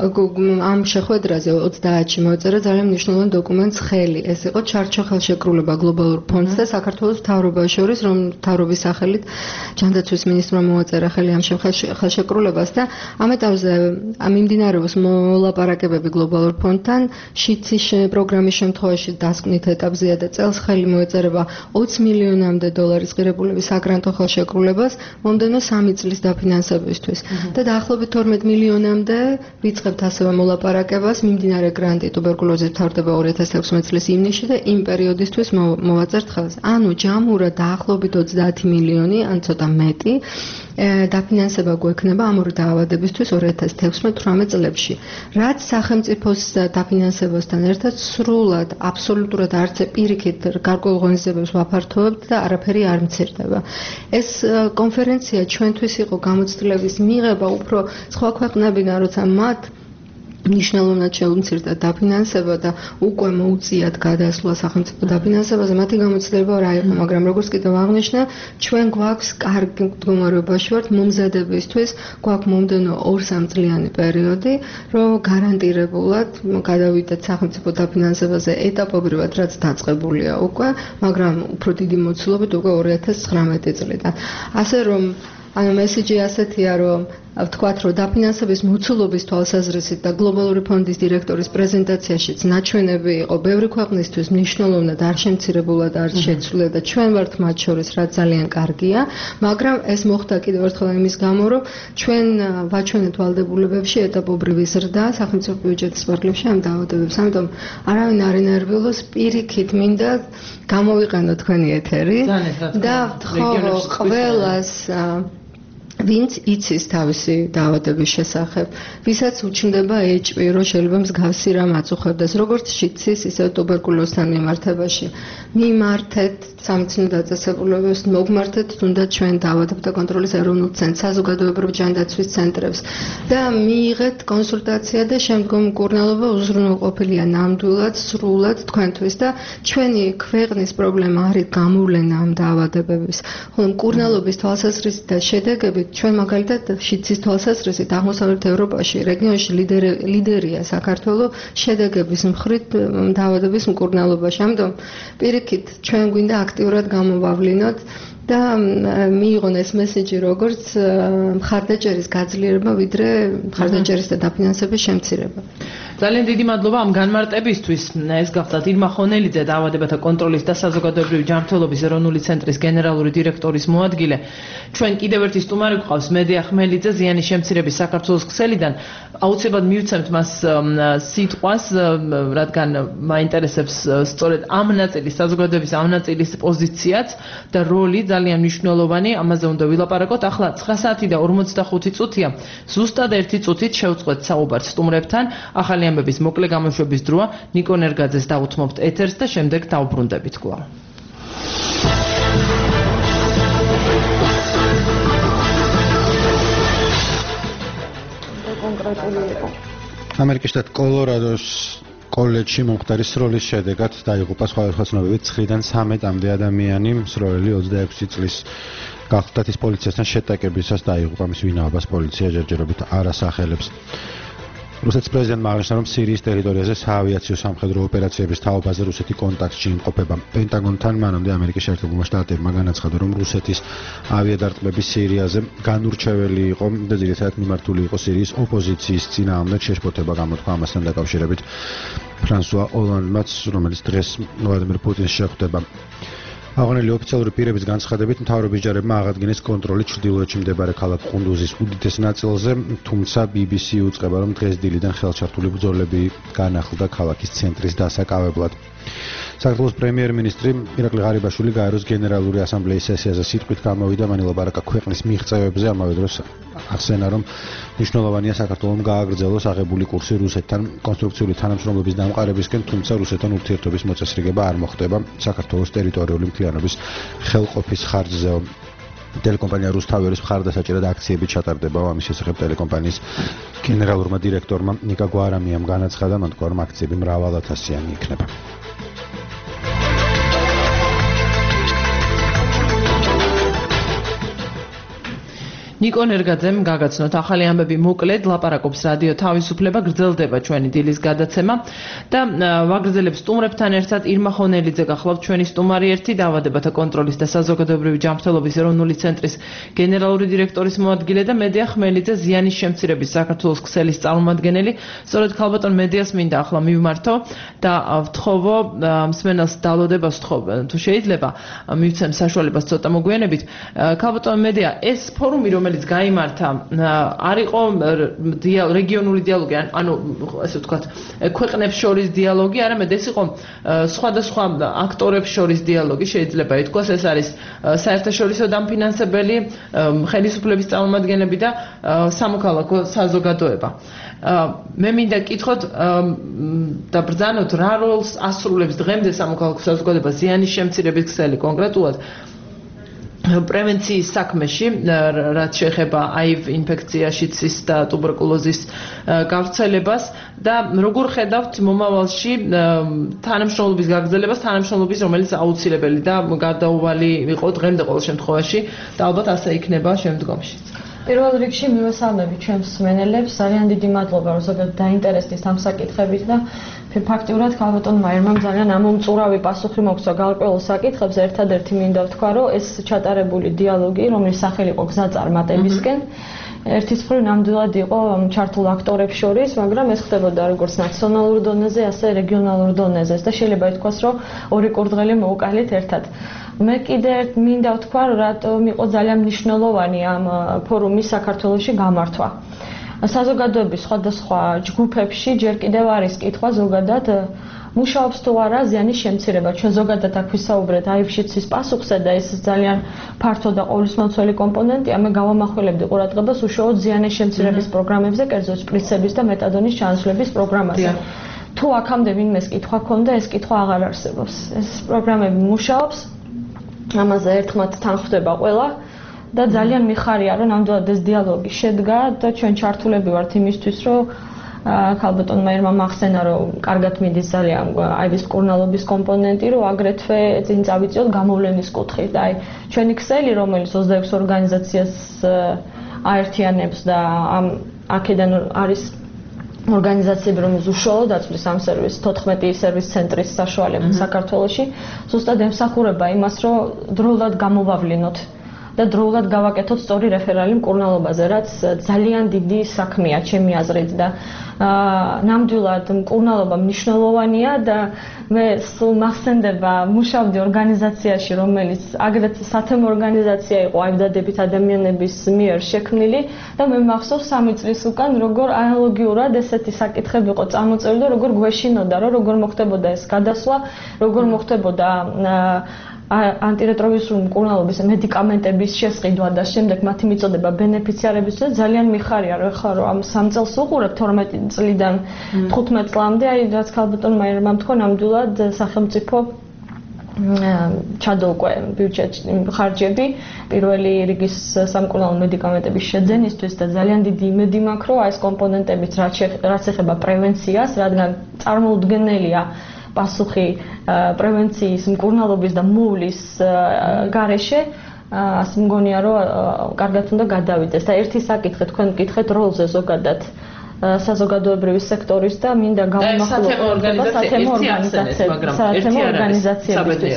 Speaker 13: ამ შეხვედრაზე ოცდაათში მოეწერა ძალიან მნიშვნელოვანი დოკუმენტს ხელი. ეს იყო ჩარჩო ხელშეკრულება გლობალურ ფონდს და საქართველოს მთავრობას შორის, რომ მთავრობის სახელით ჯანდაცვის მინისტრმა მოაწერა ხელი ამ ხელშეკრულებას და ამ ეტაპზე მიმდინარეობს მოლაპარაკებები გლობალურ ფონდთან. შიდსის პროგრამის შემთხვევაში დასკვნით ეტაპზეა და წელს ხელი მოეწერება ოცი მილიონამდე დოლარის ღირებულების საგრანტო ხელშეკრულებას მომდევნო სამი წლის დაფინანსებისთვის და დაახლოებით თორმეტ მილიონამდე ვიწყებთ ასევე მოლაპარაკებას მიმდინარე გრანტი ტუბერკულოზით მთავრდება ორი ათას ექვსმეტ წლის ივნისში და იმ პერიოდისთვის მოვაწერთ ხელს. ანუ ჯამურად დაახლოებით ოცდაათი მილიონი, ან ცოტა მეტი დაფინანსება გვექნება ამ ორი დაავადებისთვის ორი ათას თექვსმეტ თვრამეტ წლებში. რაც სახელმწიფოს დაფინანსებასთან ერთად სრულად აბსოლუტურად არც პირიქით გარკვეულ ღონისძიებებს ვაფართოვებთ და არაფერი არ მცირდება. ეს კონფერენცია ჩვენთვის იყო გამოცდილების მიღება უფრო სხვა ქვეყნებიდან, როცა მათ მნიშვნელოვნად შეუმცირდა დაფინანსება და უკვე მოუწიათ გადასვლა სახელმწიფო დაფინანსებაზე. მათი გამოცდილება რა იყო, მაგრამ როგორც კიდევ აღნიშნა, ჩვენ გვაქვს კარგი მდგომარეობაში ვართ მომზადებისთვის, გვაქვს მომდენო ორ-სამ წლიანი პერიოდი, რომ გარანტირებულად გადავიდეთ სახელმწიფო დაფინანსებაზე ეტაპობრივად, რაც დაწყებულია უკვე, მაგრამ უფრო დიდი მოცულობით უკვე ორი ათას ცხრამეტი წლიდან. ასე რომ ანუ მესიჯი ასეთია, რომ ვთქვათ, რომ დაფინანსების მოცულობის თვალსაზრისით და გლობალური ფონდის დირექტორის პრეზენტაციაშიც ნაჩვენები იყო ბევრი ქვეყნისთვის მნიშვნელოვნად არ შემცირებულად არ შეცვლილ და ჩვენ ვართ მათ შორის, რაც ძალიან კარგია, მაგრამ ეს მოხდა კიდევ ერთხელ იმის გამო, რომ ჩვენ ვაჩვენეთ ვალდებულებებში ეტაპობრივი ზრდა სახელმწიფო ბიუჯეტის ფარგლებში ამ დაავადებებს. ამიტომ არავინ არ ენერგიულოს, პირიქით მინდა გამოვიყენოთ თქვენი ეთერი და ვთხოვ ყველას ვინც იცის თავისი დაავადების შესახებ, ვისაც უჩნდება ეიჩ პი, რომ შეიძლება მსგავსი რამ აწუხებდეს, როგორც შიცის, ისე ტუბერკულოზთან მიმართებაში. მიმართეთ სამეცნიერო დაწესებულებებს, მოგმართეთ თუნდაც ჩვენ დაავადებათა კონტროლის ეროვნულ ცენტრს, საზოგადოებრივ ჯანდაცვის ცენტრებს და მიიღეთ კონსულტაცია და შემდგომ მკურნალობა უზრუნველყოფილია ნამდვილად, სრულად თქვენთვის და ჩვენი ქვეყნის პრობლემა არის გამოვლენა ამ დაავადებების. ხოლო მკურნალობის თვალსაზრისით და შედეგებით ჩვენ მაგალითად შიცის თვალსაზრისით აღმოსავლეთ ევროპაში რეგიონში ლიდერია საქართველო შედეგების მხრივ დაავადების მკურნალობაში. ამიტომ პირიქით ჩვენ გვინდა აქტიურად გამოვავლინოთ და მიიღონ ეს მესიჯი როგორც მხარდაჭერის გაძლიერება, ვიდრე მხარდაჭერის და დაფინანსების შემცირება.
Speaker 3: ძალიან დიდი მადლობა ამ განმარტებისთვის. ეს გახლავთ ირმა ხონელიძე, დაავადებათა კონტროლის და საზოგადოებრივი ჯანმრთელობის ეროვნული ცენტრის გენერალური დირექტორის მოადგილე. ჩვენ კიდევ ერთი სტუმარი გვყავს, მედია ხმელიძე, ზიანის შემცირების საქართველოს ქსელიდან. აუცილებლად მივცემთ მას სიტყვას, რადგან მაინტერესებს სწორედ ამ ნაწილის, საზოგადოების ამ ნაწილის პოზიციაც და როლი ძალიან მნიშვნელოვანი, ამაზე უნდა ვილაპარაკოთ. ახლა ცხრა საათი და ორმოცდახუთი წუთია. ზუსტად ერთი წუთით შევწყვეთ საუბარს სტუმრებთან. ახალი ამბების მოკლე გამოშვების დროა. ნიკო ნერგაძეს დავუთმობთ ეთერს და შემდეგ დავუბრუნდებით კვლავ.
Speaker 4: ამერიკის შტატ კოლორადოს კოლეჯში მომხდარი სროლის შედეგად დაიღუპა სხვადასხვა ცნობებით ცხრიდან ცამეტამდე ადამიანი. მსროლელი ოცდაექვსი წლის გახლდათ ის პოლიციასთან შეტაკებისას დაიღუპა. მის ვინაობას პოლიცია ჯერჯერობით არ ასახელებს. რუსეთის პრეზიდენტმა აღნიშნა, რომ სირიის ტერიტორიაზე საავიაციო სამხედრო ოპერაციების თაობაზე რუსეთი კონტაქტში იმყოფება. პენტაგონთან მანამდე ამერიკის შეერთებულმა შტატებმა განაცხადა, რომ რუსეთის ავიადარტყმები სირიაზე განურჩეველი იყო და ძირითადად მიმართული იყო სირიის ოპოზიციის წინააღმდეგ. შეშფოთება გამოთქვა ამასთან დაკავშირებით ფრანსუა ოლანდმაც, რომელიც დღეს ვლადიმერ პუტინს შეხვდება. აღნიშნული ოფიციალური პირების განცხადებით, მთავრობის ჯარებმა აღადგინეს კონტროლი ჩრდილოეთში მდებარე ქალაქ ყუნდუზის უდიდეს ნაწილზე, თუმცა ბი ბი სი უწყება, რომ დღეს დილიდან ხელჩართული ბრძოლები განახლდა ქალაქის ცენტრის დასაკავებლად. საქართველოს პრემიერ-მინისტრი ირაკლი ღარიბაშვილი გაეროს გენერალური ასამბლეის სესიაზე სიტყვით გამოვიდა, მან ელაპარაკა ქვეყნის მიღწევებზე, ამავე დროს ახსენა, რომ მნიშვნელოვანია საქართველოს გააგრძელოს აღებული კურსი რუსეთთან კონსტრუქციული თანამშრომლობის დამყარებისკენ, თუმცა რუსეთთან ურთიერთობის მოწესრიგება არ მოხდება საქართველოს ტერიტორიული მთლიანობის ხელყოფის ხარჯზე. ტელეკომპანია რუსთავერის მხარდასაჭერად აქციები ჩატარდება. ამის შესახებ ტელეკომპანიის გენერალურმა დირექტორმა ნიკა გვარამიამ განაცხადა, მან თქვა, რომ აქციები მრავალათასიანი იქნება.
Speaker 3: ნიკო ნერგაძემ გაგაცნოთ ახალი ამბები მოკლედ, ლაპარაკობს რადიო თავისუფლება, გრძელდება ჩვენი დილის გადაცემა და ვაგრძელებ სტუმრებთან ერთად ირმა ხონელიძე გახლავთ ჩვენი სტუმარი ერთი, დაავადებათა კონტროლის და საზოგადოებრივი ჯანმრთელობის ეროვნული ცენტრის გენერალური დირექტორის მოადგილე და მედია ხმელიძე, ზიანის შემცირების საქართველოს ქსელის წარმომადგენელი. სწორედ ქალბატონ მედიას მინდა ახლა მივმართო და ვთხოვო მსმენელს დალოდებას ვთხოვ, თუ შეიძლება მივცემ საშუალებას ცოტა მოგვიანებით. ქალბატონ მედია, ეს ფორუმი რომელიც გაიმართა არ იყო რეგიონული დიალოგი, ანუ ასე ვთქვათ, ქვეყნებს შორის დიალოგი, არამედ ეს იყო სხვადასხვა აქტორებს შორის დიალოგი, შეიძლება ითქვას, ეს არის საერთაშორისო დამფინანსებელი ხელისუფლების წარმომადგენლები და სამოქალაქო საზოგადოება. მე მინდა კითხოთ და ბრძანოთ, რა როლს ასრულებს დღემდე სამოქალაქო საზოგადოება ზიანის შემცირების ქსელი კონკრეტულად პრევენციის საქმეში, რაც შეეხება აივ ინფექციაში ცის და ტუბერკულოზის გავრცელებას და როგორ ხედავთ მომავალში თანამშრომლობის გაგრძელებას, თანამშრომლობის რომელიც აუცილებელი და გარდაუვალი იყო დღემდე ყოველ შემთხვევაში და ალბათ ასე იქნება შემდგომში.
Speaker 14: პირველ რიგში მივესალმები ჩვენს მსმენელებს, ძალიან დიდი მადლობა რომ ზოგადად დაინტერესდით ამ საკითხებით და ფაქტიურად ქალბატონმა ერმამ ძალიან ამომწურავი პასუხი მოგცა გარკვეულ საკითხებზე. ერთადერთი მინდა ვთქვა, რომ ეს ჩატარებული დიალოგი, რომლის სახელი იყო გზა წარმატებისკენ, ერთის მხრივ ნამდვილად იყო ჩართულ აქტორებს შორის, მაგრამ ეს ხდებოდა როგორც ნაციონალურ დონეზე, ასე რეგიონალურ დონეზე და შეიძლება ითქვას, რომ ორი კურდღელი მოუკალით ერთად. მე კიდე მინდა ვთქვა, რატომ იყო ძალიან მნიშვნელოვანი ამ ფორუმის საქართველოში გამართვა. საზოგადოების სხვადასხვა ჯგუფებში ჯერ კიდევ არის კითხვა ზოგადად მუშაობს თუ არა ზიანის შემცირება. ჩვენ ზოგადად აქ ვისაუბრეთ აივშიცის პასუხზე და ეს ძალიან ფართო და ყოვლისმომცველი კომპონენტია. მე გავამახვილებდი ყურადღებას უშუალოდ ზიანის შემცირების პროგრამებზე, კერძო შპრიცების და მეტადონის ჩანაცვლების პროგრამაზე. თუ აქამდე ვინმეს კითხვა ქონდა, ეს კითხვა აღარ არსებობს. ეს პროგრამები მუშაობს, ამაზე ერთხმად თანხმდება ყველა. და ძალიან მიხარია, რომ ნამდვილად ეს დიალოგი შედგა და ჩვენ ჩართულები ვართ იმისთვის, რომ ქალბატონმა ერმა მახსენა, რომ კარგად მიდის ძალიან აივის მკურნალობის კომპონენტი, რომ აგრეთვე წინ წავიწიოთ გამოვლენის კუთხით. აი, ჩვენი ქსელი, რომელიც ოცდაექვსი ორგანიზაციას აერთიანებს და ამ აქედან არის ორგანიზაციები, რომელიც უშუალოდ აწვდის ამ სერვისს, თოთხმეტი სერვის ცენტრის საშუალებით საქართველოში, ზუსტად ემსახურება იმას, რომ დროულად გამოვავლინოთ და დროულად გავაკეთოთ სწორი რეფერალი მკურნალობაზე, რაც ძალიან დიდი საქმეა ჩემი აზრით და ნამდვილად მკურნალობა მნიშვნელოვანია და მე სულ მახსენდება მუშავდი ორგანიზაციაში, რომელიც აგრეთვე სათემო ორგანიზაცია იყო აივდადებით ადამიანების მიერ შექმნილი და მე მახსოვს სამი წლის უკან როგორ ანალოგიურად ესეთი საკითხები იყო წამოწეული და როგორ გვეშინოდა, რომ როგორ მოხდებოდა ეს გადასვლა, როგორ მოხდებოდა ანტირეტროვირუსული მკურნალობის მედიკამენტების შესყიდვა და შემდეგ მათი მიწოდება ბენეფიციარებისთვის ძალიან მიხარია, რომ ახლა რომ ამ სამ წელს უყურებ თორმეტი წლიდან თხუთმეტ წლამდე, აი რაც ქალბატონმა ერმამ თქვა, ნამდვილად სახელმწიფო ჩადოუკვე ბიუჯეტი ხარჯები პირველი რიგის სამკურნალო მედიკამენტების შეძენისთვის და ძალიან დიდი იმედი მაქვს, რომ ეს კომპონენტებიც რაც ეხება პრევენციას, რადგან წარმოუდგენელია პასუხი პრევენციის, მკურნალობის და მოვლის გარეშე, ასე მგონია, რომ კარგად უნდა გადავიდეს და ერთი საკითხი თქვენ მკითხეთ როლზე ზოგადად საზოგადოებრივი სექტორის და მინდა გავამახვილო სათემო ორგანიზაციებისთვის.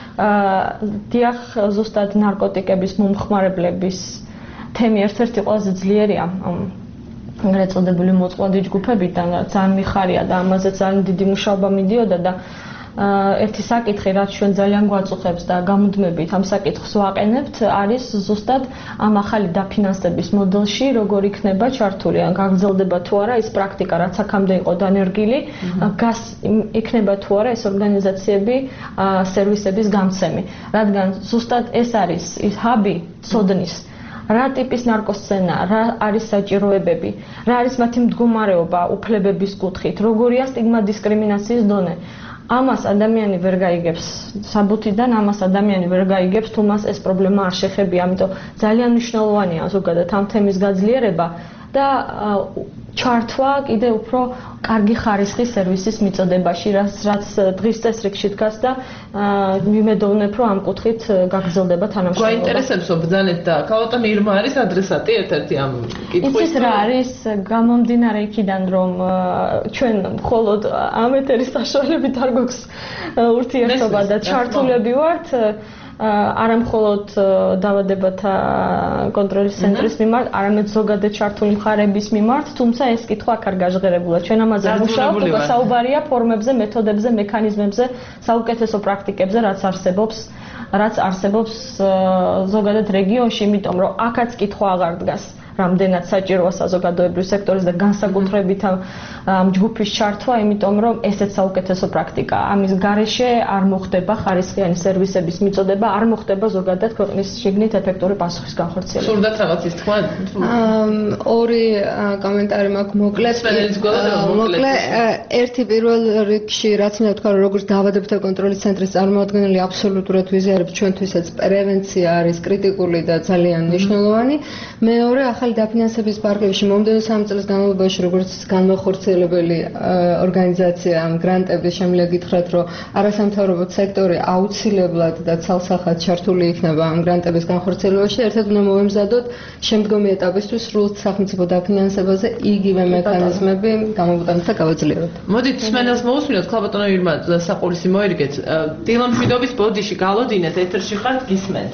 Speaker 14: დიახ, ზუსტად ნარკოტიკების მომხმარებლების თემი ერთ-ერთი ყველაზე ძლიერია ეგრეთ წოდებული მოწყვლადი ჯგუფებიდან, ძალიან მიხარია და ამაზე ძალიან დიდი მუშაობა მიდიოდა და ერთი საკითხი, რაც ჩვენ ძალიან გვაწუხებს და გამუდმებით ამ საკითხს ვაყენებთ, არის ზუსტად ამ ახალი დაფინანსების მოდელში, როგორ იქნება ჩართული, ან გაგრძელდება თუ არა ის პრაქტიკა, რაც აქამდე იყო დანერგილი, გას იქნება თუ არა ეს ორგანიზაციები სერვისების გამცემი, რადგან ზუსტად ეს არის ის ჰაბი ცოდნის რა ტიპის ნარკოსცენა, რა არის საჭიროებები, რა არის მათი მდგომარეობა უფლებების კუთხით, როგორია სტიგმა დისკრიმინაციის დონე. ამას ადამიანი ვერ გაიგებს საბუთიდან, ამას ადამიანი ვერ გაიგებს, თუ მას ეს პრობლემა არ შეხებია, ამიტომ ძალიან მნიშვნელოვანია ზოგადად ამ თემის გაძლიერება და ჩართვა კიდე უფრო კარგი ხარისხის სერვისის მიწოდებაში, რაც რაც დღის წესრიგში დგას და ვიმედოვნებ, რომ ამ კუთხით გაგრძელდება თანამშრომლობა.
Speaker 3: გვაინტერესებს ბრძანეთ და ქალბატონი ირმა არის ადრესატი ერთ-ერთი ამ კითხვის.
Speaker 14: იცით რა არის გამომდინარე იქიდან, რომ ჩვენ მხოლოდ ამ ეთერის საშუალებით არ გვაქვს ურთიერთობა და ჩართულები ვართ არა მხოლოდ დაავადებათა კონტროლის ცენტრის მიმართ, არამედ ზოგადად ჩართული მხარეების მიმართ, თუმცა ეს კითხვა აქ არ გაჟღერებულა. ჩვენ ამაზე ვმუშაობთ, უკვე საუბარია ფორმებზე, მეთოდებზე, მექანიზმებზე, საუკეთესო პრაქტიკებზე, რაც არსებობს, რაც არსებობს ზოგადად რეგიონში, იმიტომ რომ აქაც კითხვა აღარ დგას. რამდენად საჭიროა საზოგადოებრივ სექტორის და განსაკუთრებით ამ ჯგუფის ჩართვა, იმიტომ რომ ესეც საუკეთესო პრაქტიკაა. ამის გარეშე არ მოხდება ხარისხიანი სერვისების მიწოდება, არ მოხდება ზოგადად ქვეყნის შიგნით ეფექტური პასუხის განხორციელება.
Speaker 3: სურდათ რაღაც ის თქვა?
Speaker 13: ორი კომენტარი მაქვს მოკლედ. მოკლე ერთი პირველ რიგში რაც მინდა თქვა, როგორც დაავადებათა კონტროლის ცენტრის წარმოადგენელი აბსოლუტურად ვიზიარებს ჩვენთვისაც პრევენცია არის კრიტიკული და ძალიან მნიშვნელოვანი. მეორე ახალი დაფინანსების პარკებში მომდევნო სამი წლის განმავლობაში როგორც განმახორციელებელი ორგანიზაცია ამ გრანტების შემიძლია გითხრათ, რომ არასამთავრობო სექტორი აუცილებლად და ცალსახად ჩართული იქნება ამ გრანტების განხორციელებაში. ერთად უნდა მოვემზადოთ შემდგომი ეტაპისთვის სრულ სახელმწიფო დაფინანსებაზე იგივე მექანიზმები გამოვიტანოთ და გავაძლიეროთ.
Speaker 3: მოდით სმენელს მოусმინოთ, ქალბატონო ირმა საყურისი მოერგეთ. დილამშვიდობის ბოდიში გალოდინეთ, ეთერში ხართ, გისმენთ.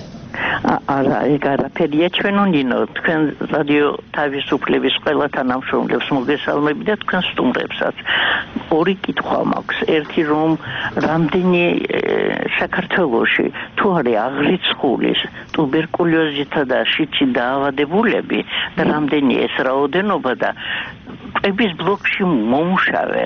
Speaker 15: არა, ეგ არაფერია, ჩვენ უნინო თქვენ რადიო თავისუფლების ყველა თანამშრომლებს მოგესალმები და თქვენ სტუმრებსაც. ორი კითხვა მაქვს. ერთი რომ რამდენი საქართველოში თუ არის აღრიცხული ტუბერკულოზითა და შიდში დაავადებულები და რამდენი ეს რაოდენობა და ყების ბლოკში მომუშავე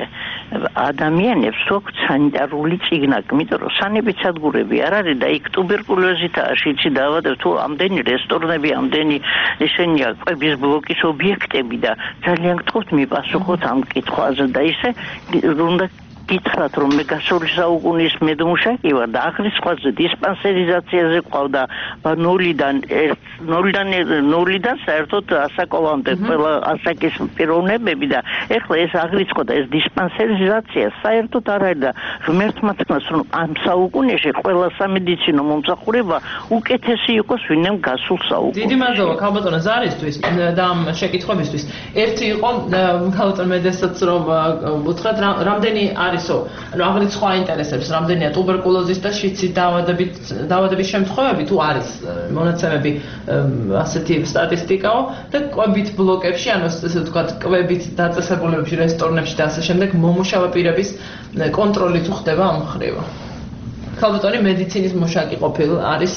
Speaker 15: ადამიანებს აქვს სანიტარული წიგნაკი, იმიტომ რომ სანეპიდსადგურები არ არის და იქ ტუბერკულოზითაა შიდში დაავადებს თუ ამდენი რესტორნები, ამდენი ესენია ყების ბლოკის ობიექტები და ძალიან გთხოვთ მიპასუხოთ ამ კითხვაზე და ისე უნდა გითხრათ რომ მე გასული საუკუნის მედმუშაკი ვარ და აღრიცხვაზე დისპანსერიზაციაზე ყავდა ნოლიდან ნოლიდან ნოლიდან საერთოდ ასაკოვამდე ყველა ასაკის პიროვნებები და ეხლა ეს აღრიცხვა და ეს დისპანსერიზაცია საერთოდ არ არის და ღმერთმა თქმას რომ ამ საუკუნეში ყველა სამედიცინო მომსახურება უკეთესი იყოს ვინმე გასულ საუკუნეში.
Speaker 3: დიდი მადლობა ქალბატონო ზარისთვის და ამ შეკითხვებისთვის. ერთი იყო ქალბატონ მედესაც რომ უთხრათ რამდენი არისო, ანუ აღრიცხვა აინტერესებს, რამდენია ტუბერკულოზის და შიდსის დაავადებით დაავადების შემთხვევები თუ არის მონაცემები ასეთი სტატისტიკაო და კვებით ბლოკებში, ანუ ესე ვთქვათ, კვებით დაწესებულებებში, რესტორნებში და ასე შემდეგ მომუშავე პირების კონტროლი თუ ხდება ამ მხრივ. ქალბატონი მედიცინის მუშაკი ყოფილ არის,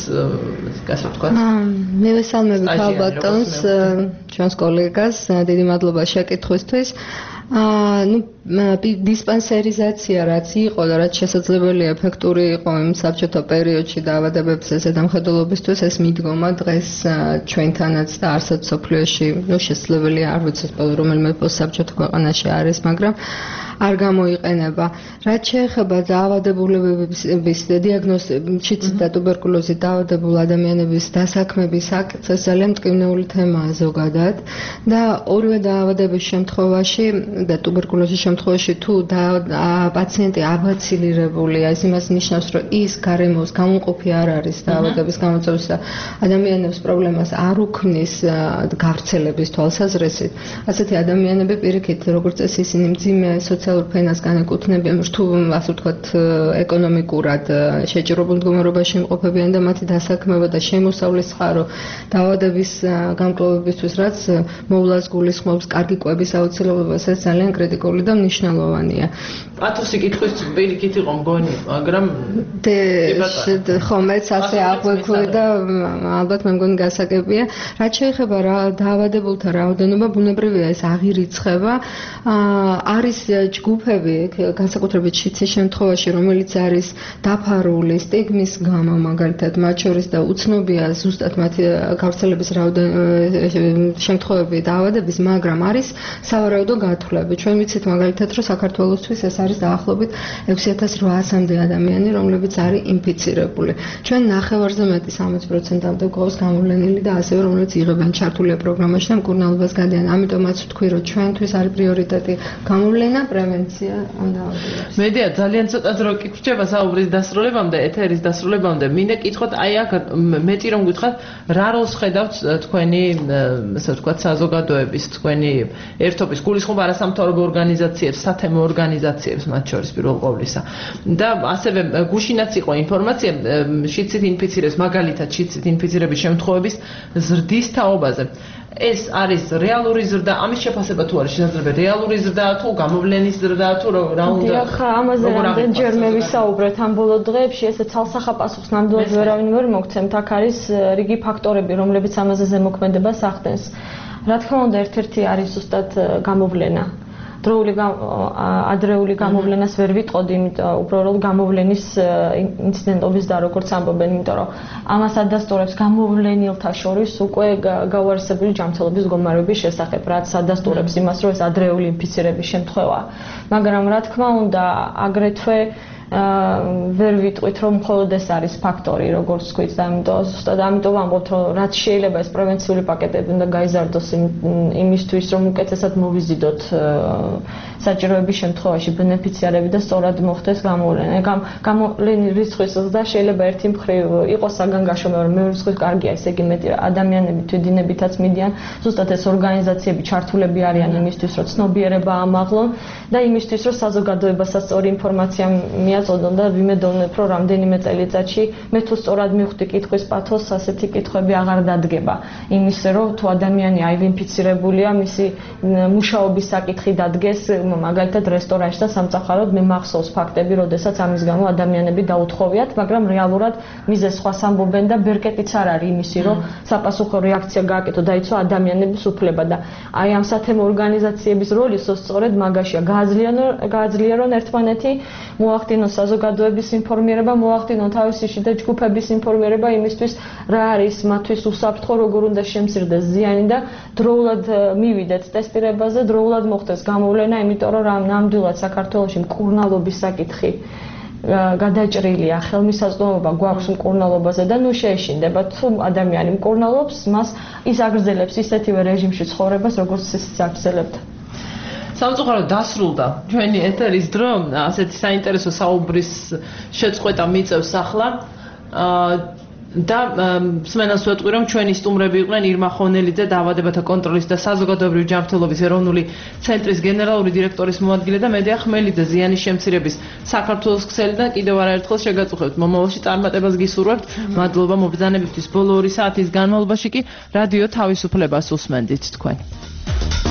Speaker 3: ასე ვთქვათ.
Speaker 13: მე ვესალმები ქალბატონს, ჩვენს კოლეგას, დიდი მადლობა შეკითხვისთვის. აა ნუ დისპანსერიზაცია რაც იყო და რაც შესაძლებელია ეფექტური იყო იმ საბჭოთა პერიოდში დაავადებებზე ზედამხედველობისთვის ეს მიდგომა დღეს ჩვენთანაც და არსად სოფლიოში ნუ შესაძლებელია არ ვიცი რომელიმე პოსტსაბჭოთა ქვეყანაში არის მაგრამ არ გამოიყენება. რაც შეეხება დაავადებულების დიაგნოსტიკის და ტუბერკულოზით დაავადებულ ადამიანების დასაქმების აქტს ძალიან მტკივნეული თემაა ზოგადად და ორივე დაავადების შემთხვევაში და ტუბერკულოზის შემთხვევაში თუ პაციენტი აბაცილირებულია, ეს იმას ნიშნავს, რომ ის გარემოს გამომყოფი არ არის დაავადების გამოწვევის და ადამიანებს პრობლემას არ უქმნის გავრცელების თვალსაზრისით. ასეთი ადამიანები პირიქით, როგორც წესი, ისინი მძიმე სოციალურ ფენას განეკუთვნებიან, თუ ასე ვთქვათ, ეკონომიკურად შეჭრებულ მდგომარეობაში იმყოფებიან და მათი დასაქმება და შემოსავლის წყარო დაავადების გამკლოვებისთვის, რაც მოვლას გულისხმობს კარგი კვების აუცილებლობას, ეს ძალიან კრიტიკული და მნიშვნელოვანია.
Speaker 3: პათოსი კითხვის პირიქით იყო მგონი, მაგრამ
Speaker 13: ხო, მეც ასე აღვექვე და ალბათ მე მგონი გასაგებია. რაც შეეხება დაავადებულთა რაოდენობა, ბუნებრივია ეს აღირიცხება. არის ჯგუფები, განსაკუთრებით შიდსის შემთხვევაში, რომელიც არის დაფარული სტიგმის გამო, მაგალითად, მათ შორის და უცნობია ზუსტად მათი გავრცელების შემთხვევები დაავადების, მაგრამ არის სავარაუდო გათვლები. ჩვენ ვიცით მაგალითად, რომ საქართველოსთვის ეს არის დაახლოებით ექვსი ათას რვაასამდე ადამიანი, რომლებიც არის ინფიცირებული. ჩვენ ნახევარზე მეტი სამოცი პროცენტამდე გვყავს გამოვლენილი და ასევე რომლებიც იღებენ ჩართულია პროგრამაში და მკურნალობას გადიან. ამიტომაც ვთქვი, რომ ჩვენთვის არის პრიორიტეტი გამოვლენა, პრევენცია ამ დაავადებას.
Speaker 3: მედია ძალიან ცოტა დრო კი გრჩება საუბრის დასრულებამდე, ეთერის დასრულებამდე. მინდა კითხოთ, აი აქ მეტი რომ გითხრათ, რა როლს ხედავთ თქვენი, ასე ვთქვათ, საზოგადოების, თქვენი ერთობის გულისხმობა არასამთავრობო ორგანიზაციებს, სათემო ორგანიზაციებს, მათ შორის პირველ ყოვლისა. და ასევე გუშინაც იყო ინფორმაცია შიდსით ინფიცირების, მაგალითად შიდსით ინფიცირების შემთხვევების ზრდის თაობაზე. ეს არის რეალური ზრდა, ამის შეფასება თუ არის შესაძლებელი რეალური ზრდა თუ გამოვლენის ზრდა თუ რა უნდა
Speaker 14: ხა ამაზე რამდენჯერ მე ვისაუბრეთ ამ ბოლო დღეებში, ესე ცალსახა პასუხს ნამდვილად ვერავინ ვერ მოგცემთ. აქ არის რიგი ფაქტორები, რომლებიც ამაზე ზემოქმედებას ახდენს. რა თქმა უნდა, ერთ-ერთი არის ზუსტად გამოვლენა. დროული ადრეული გამოვლენას ვერ ვიტყოდი, იმიტომ უბრალოდ გამოვლენის ინციდენტობის და როგორც ამბობენ, იმიტომ რომ ამას ადასტურებს გამოვლენილთა შორის უკვე გავარსებული ჯანმრთელობის მდგომარეობის შესახებ, რაც ადასტურებს იმას, რომ ეს ადრეული ინფიცირების შემთხვევაა. მაგრამ რა თქმა უნდა, აგრეთვე ვერ ვიტყვით, რომ მხოლოდ ეს არის ფაქტორი, როგორც ვთქვით, და ამიტომ ზუსტად ამიტომ ვამბობთ, რომ რაც შეიძლება ეს პრევენციული პაკეტები უნდა გაიზარდოს იმისთვის, რომ უკეთესად მოვიზიდოთ საჭიროების შემთხვევაში ბენეფიციარები და სწორად მოხდეს გამოვლენა. გამოვლენის რიცხვის ზრდა შეიძლება ერთი მხრივ იყოს საგანგაშო, მაგრამ მეორე მხრივ კარგია, ესე იგი მეტი ადამიანები თვითდინებითაც მიდიან, ზუსტად ეს ორგანიზაციები ჩართულები არიან იმისთვის, რომ ცნობიერება ამაღლონ და იმისთვის, რომ საზოგადოებასაც სწორი ინფორმაცია მიაწოდონ და ვიმედოვნებ, რომ რამდენიმე წელიწადში მე თუ სწორად მივხვდი კითხვის პათოსს, ასეთი კითხვები აღარ დადგება. იმის რომ თუ ადამიანი აივინფიცირებულია, მისი მუშაობის საკითხი დადგეს, მაგალითად რესტორანში და სამწახაროდ მე მახსოვს ფაქტები, როდესაც ამის გამო ადამიანები დაუთხოვიათ, მაგრამ რეალურად მიზეს სხვას ამბობენ და ბერკეტიც არ არის იმისი, რომ საპასუხო რეაქცია გააკეთო, დაიცვა ადამიანების უფლება და აი ამ სათემო ორგანიზაციების როლი სწორედ მაგაშია, გააძლიერონ ერთმანეთი, მოახდინონ საზოგადოების ინფორმირება, მოახდინონ თავისი შიდა ჯგუფების ინფორმირება იმისთვის, რა არის მათთვის უსაფრთხო, როგორ უნდა შემცირდეს ზიანი და დროულად მივიდეთ ტესტირებაზე, დროულად მოხდეს გამოვლენა, იმიტომ რომ ნამდვილად საქართველოში მკურნალობის საკითხი გადაჭრილია, ხელმისაწვდომობა გვაქვს მკურნალობაზე და ნუ შეეშინდება, თუ ადამიანი მკურნალობს, მას ის აგრძელებს ისეთივე რეჟიმში ცხოვრებას, როგორც ისიც აგრძელებდა.
Speaker 3: სამწუხაროდ დასრულდა ჩვენი ეთერის დრო, ასეთი საინტერესო საუბრის შეწყვეტა მიწევს ახლა და მსმენელს ვეტყვი, რომ ჩვენი სტუმრები იყვნენ ირმა ხონელიძე, დაავადებათა კონტროლის და საზოგადოებრივი ჯანმრთელობის ეროვნული ცენტრის გენერალური დირექტორის მოადგილე და მედია ხმელიძე, ზიანის შემცირების საქართველოს ქსელი და კიდევ არაერთხელ შეგაწუხებთ მომავალში წარმატებას გისურვებთ. მადლობა მობრძანებისთვის. ბოლო ორი საათის განმავლობაში კი რადიო თავისუფლებას უსმენდით თქვენ.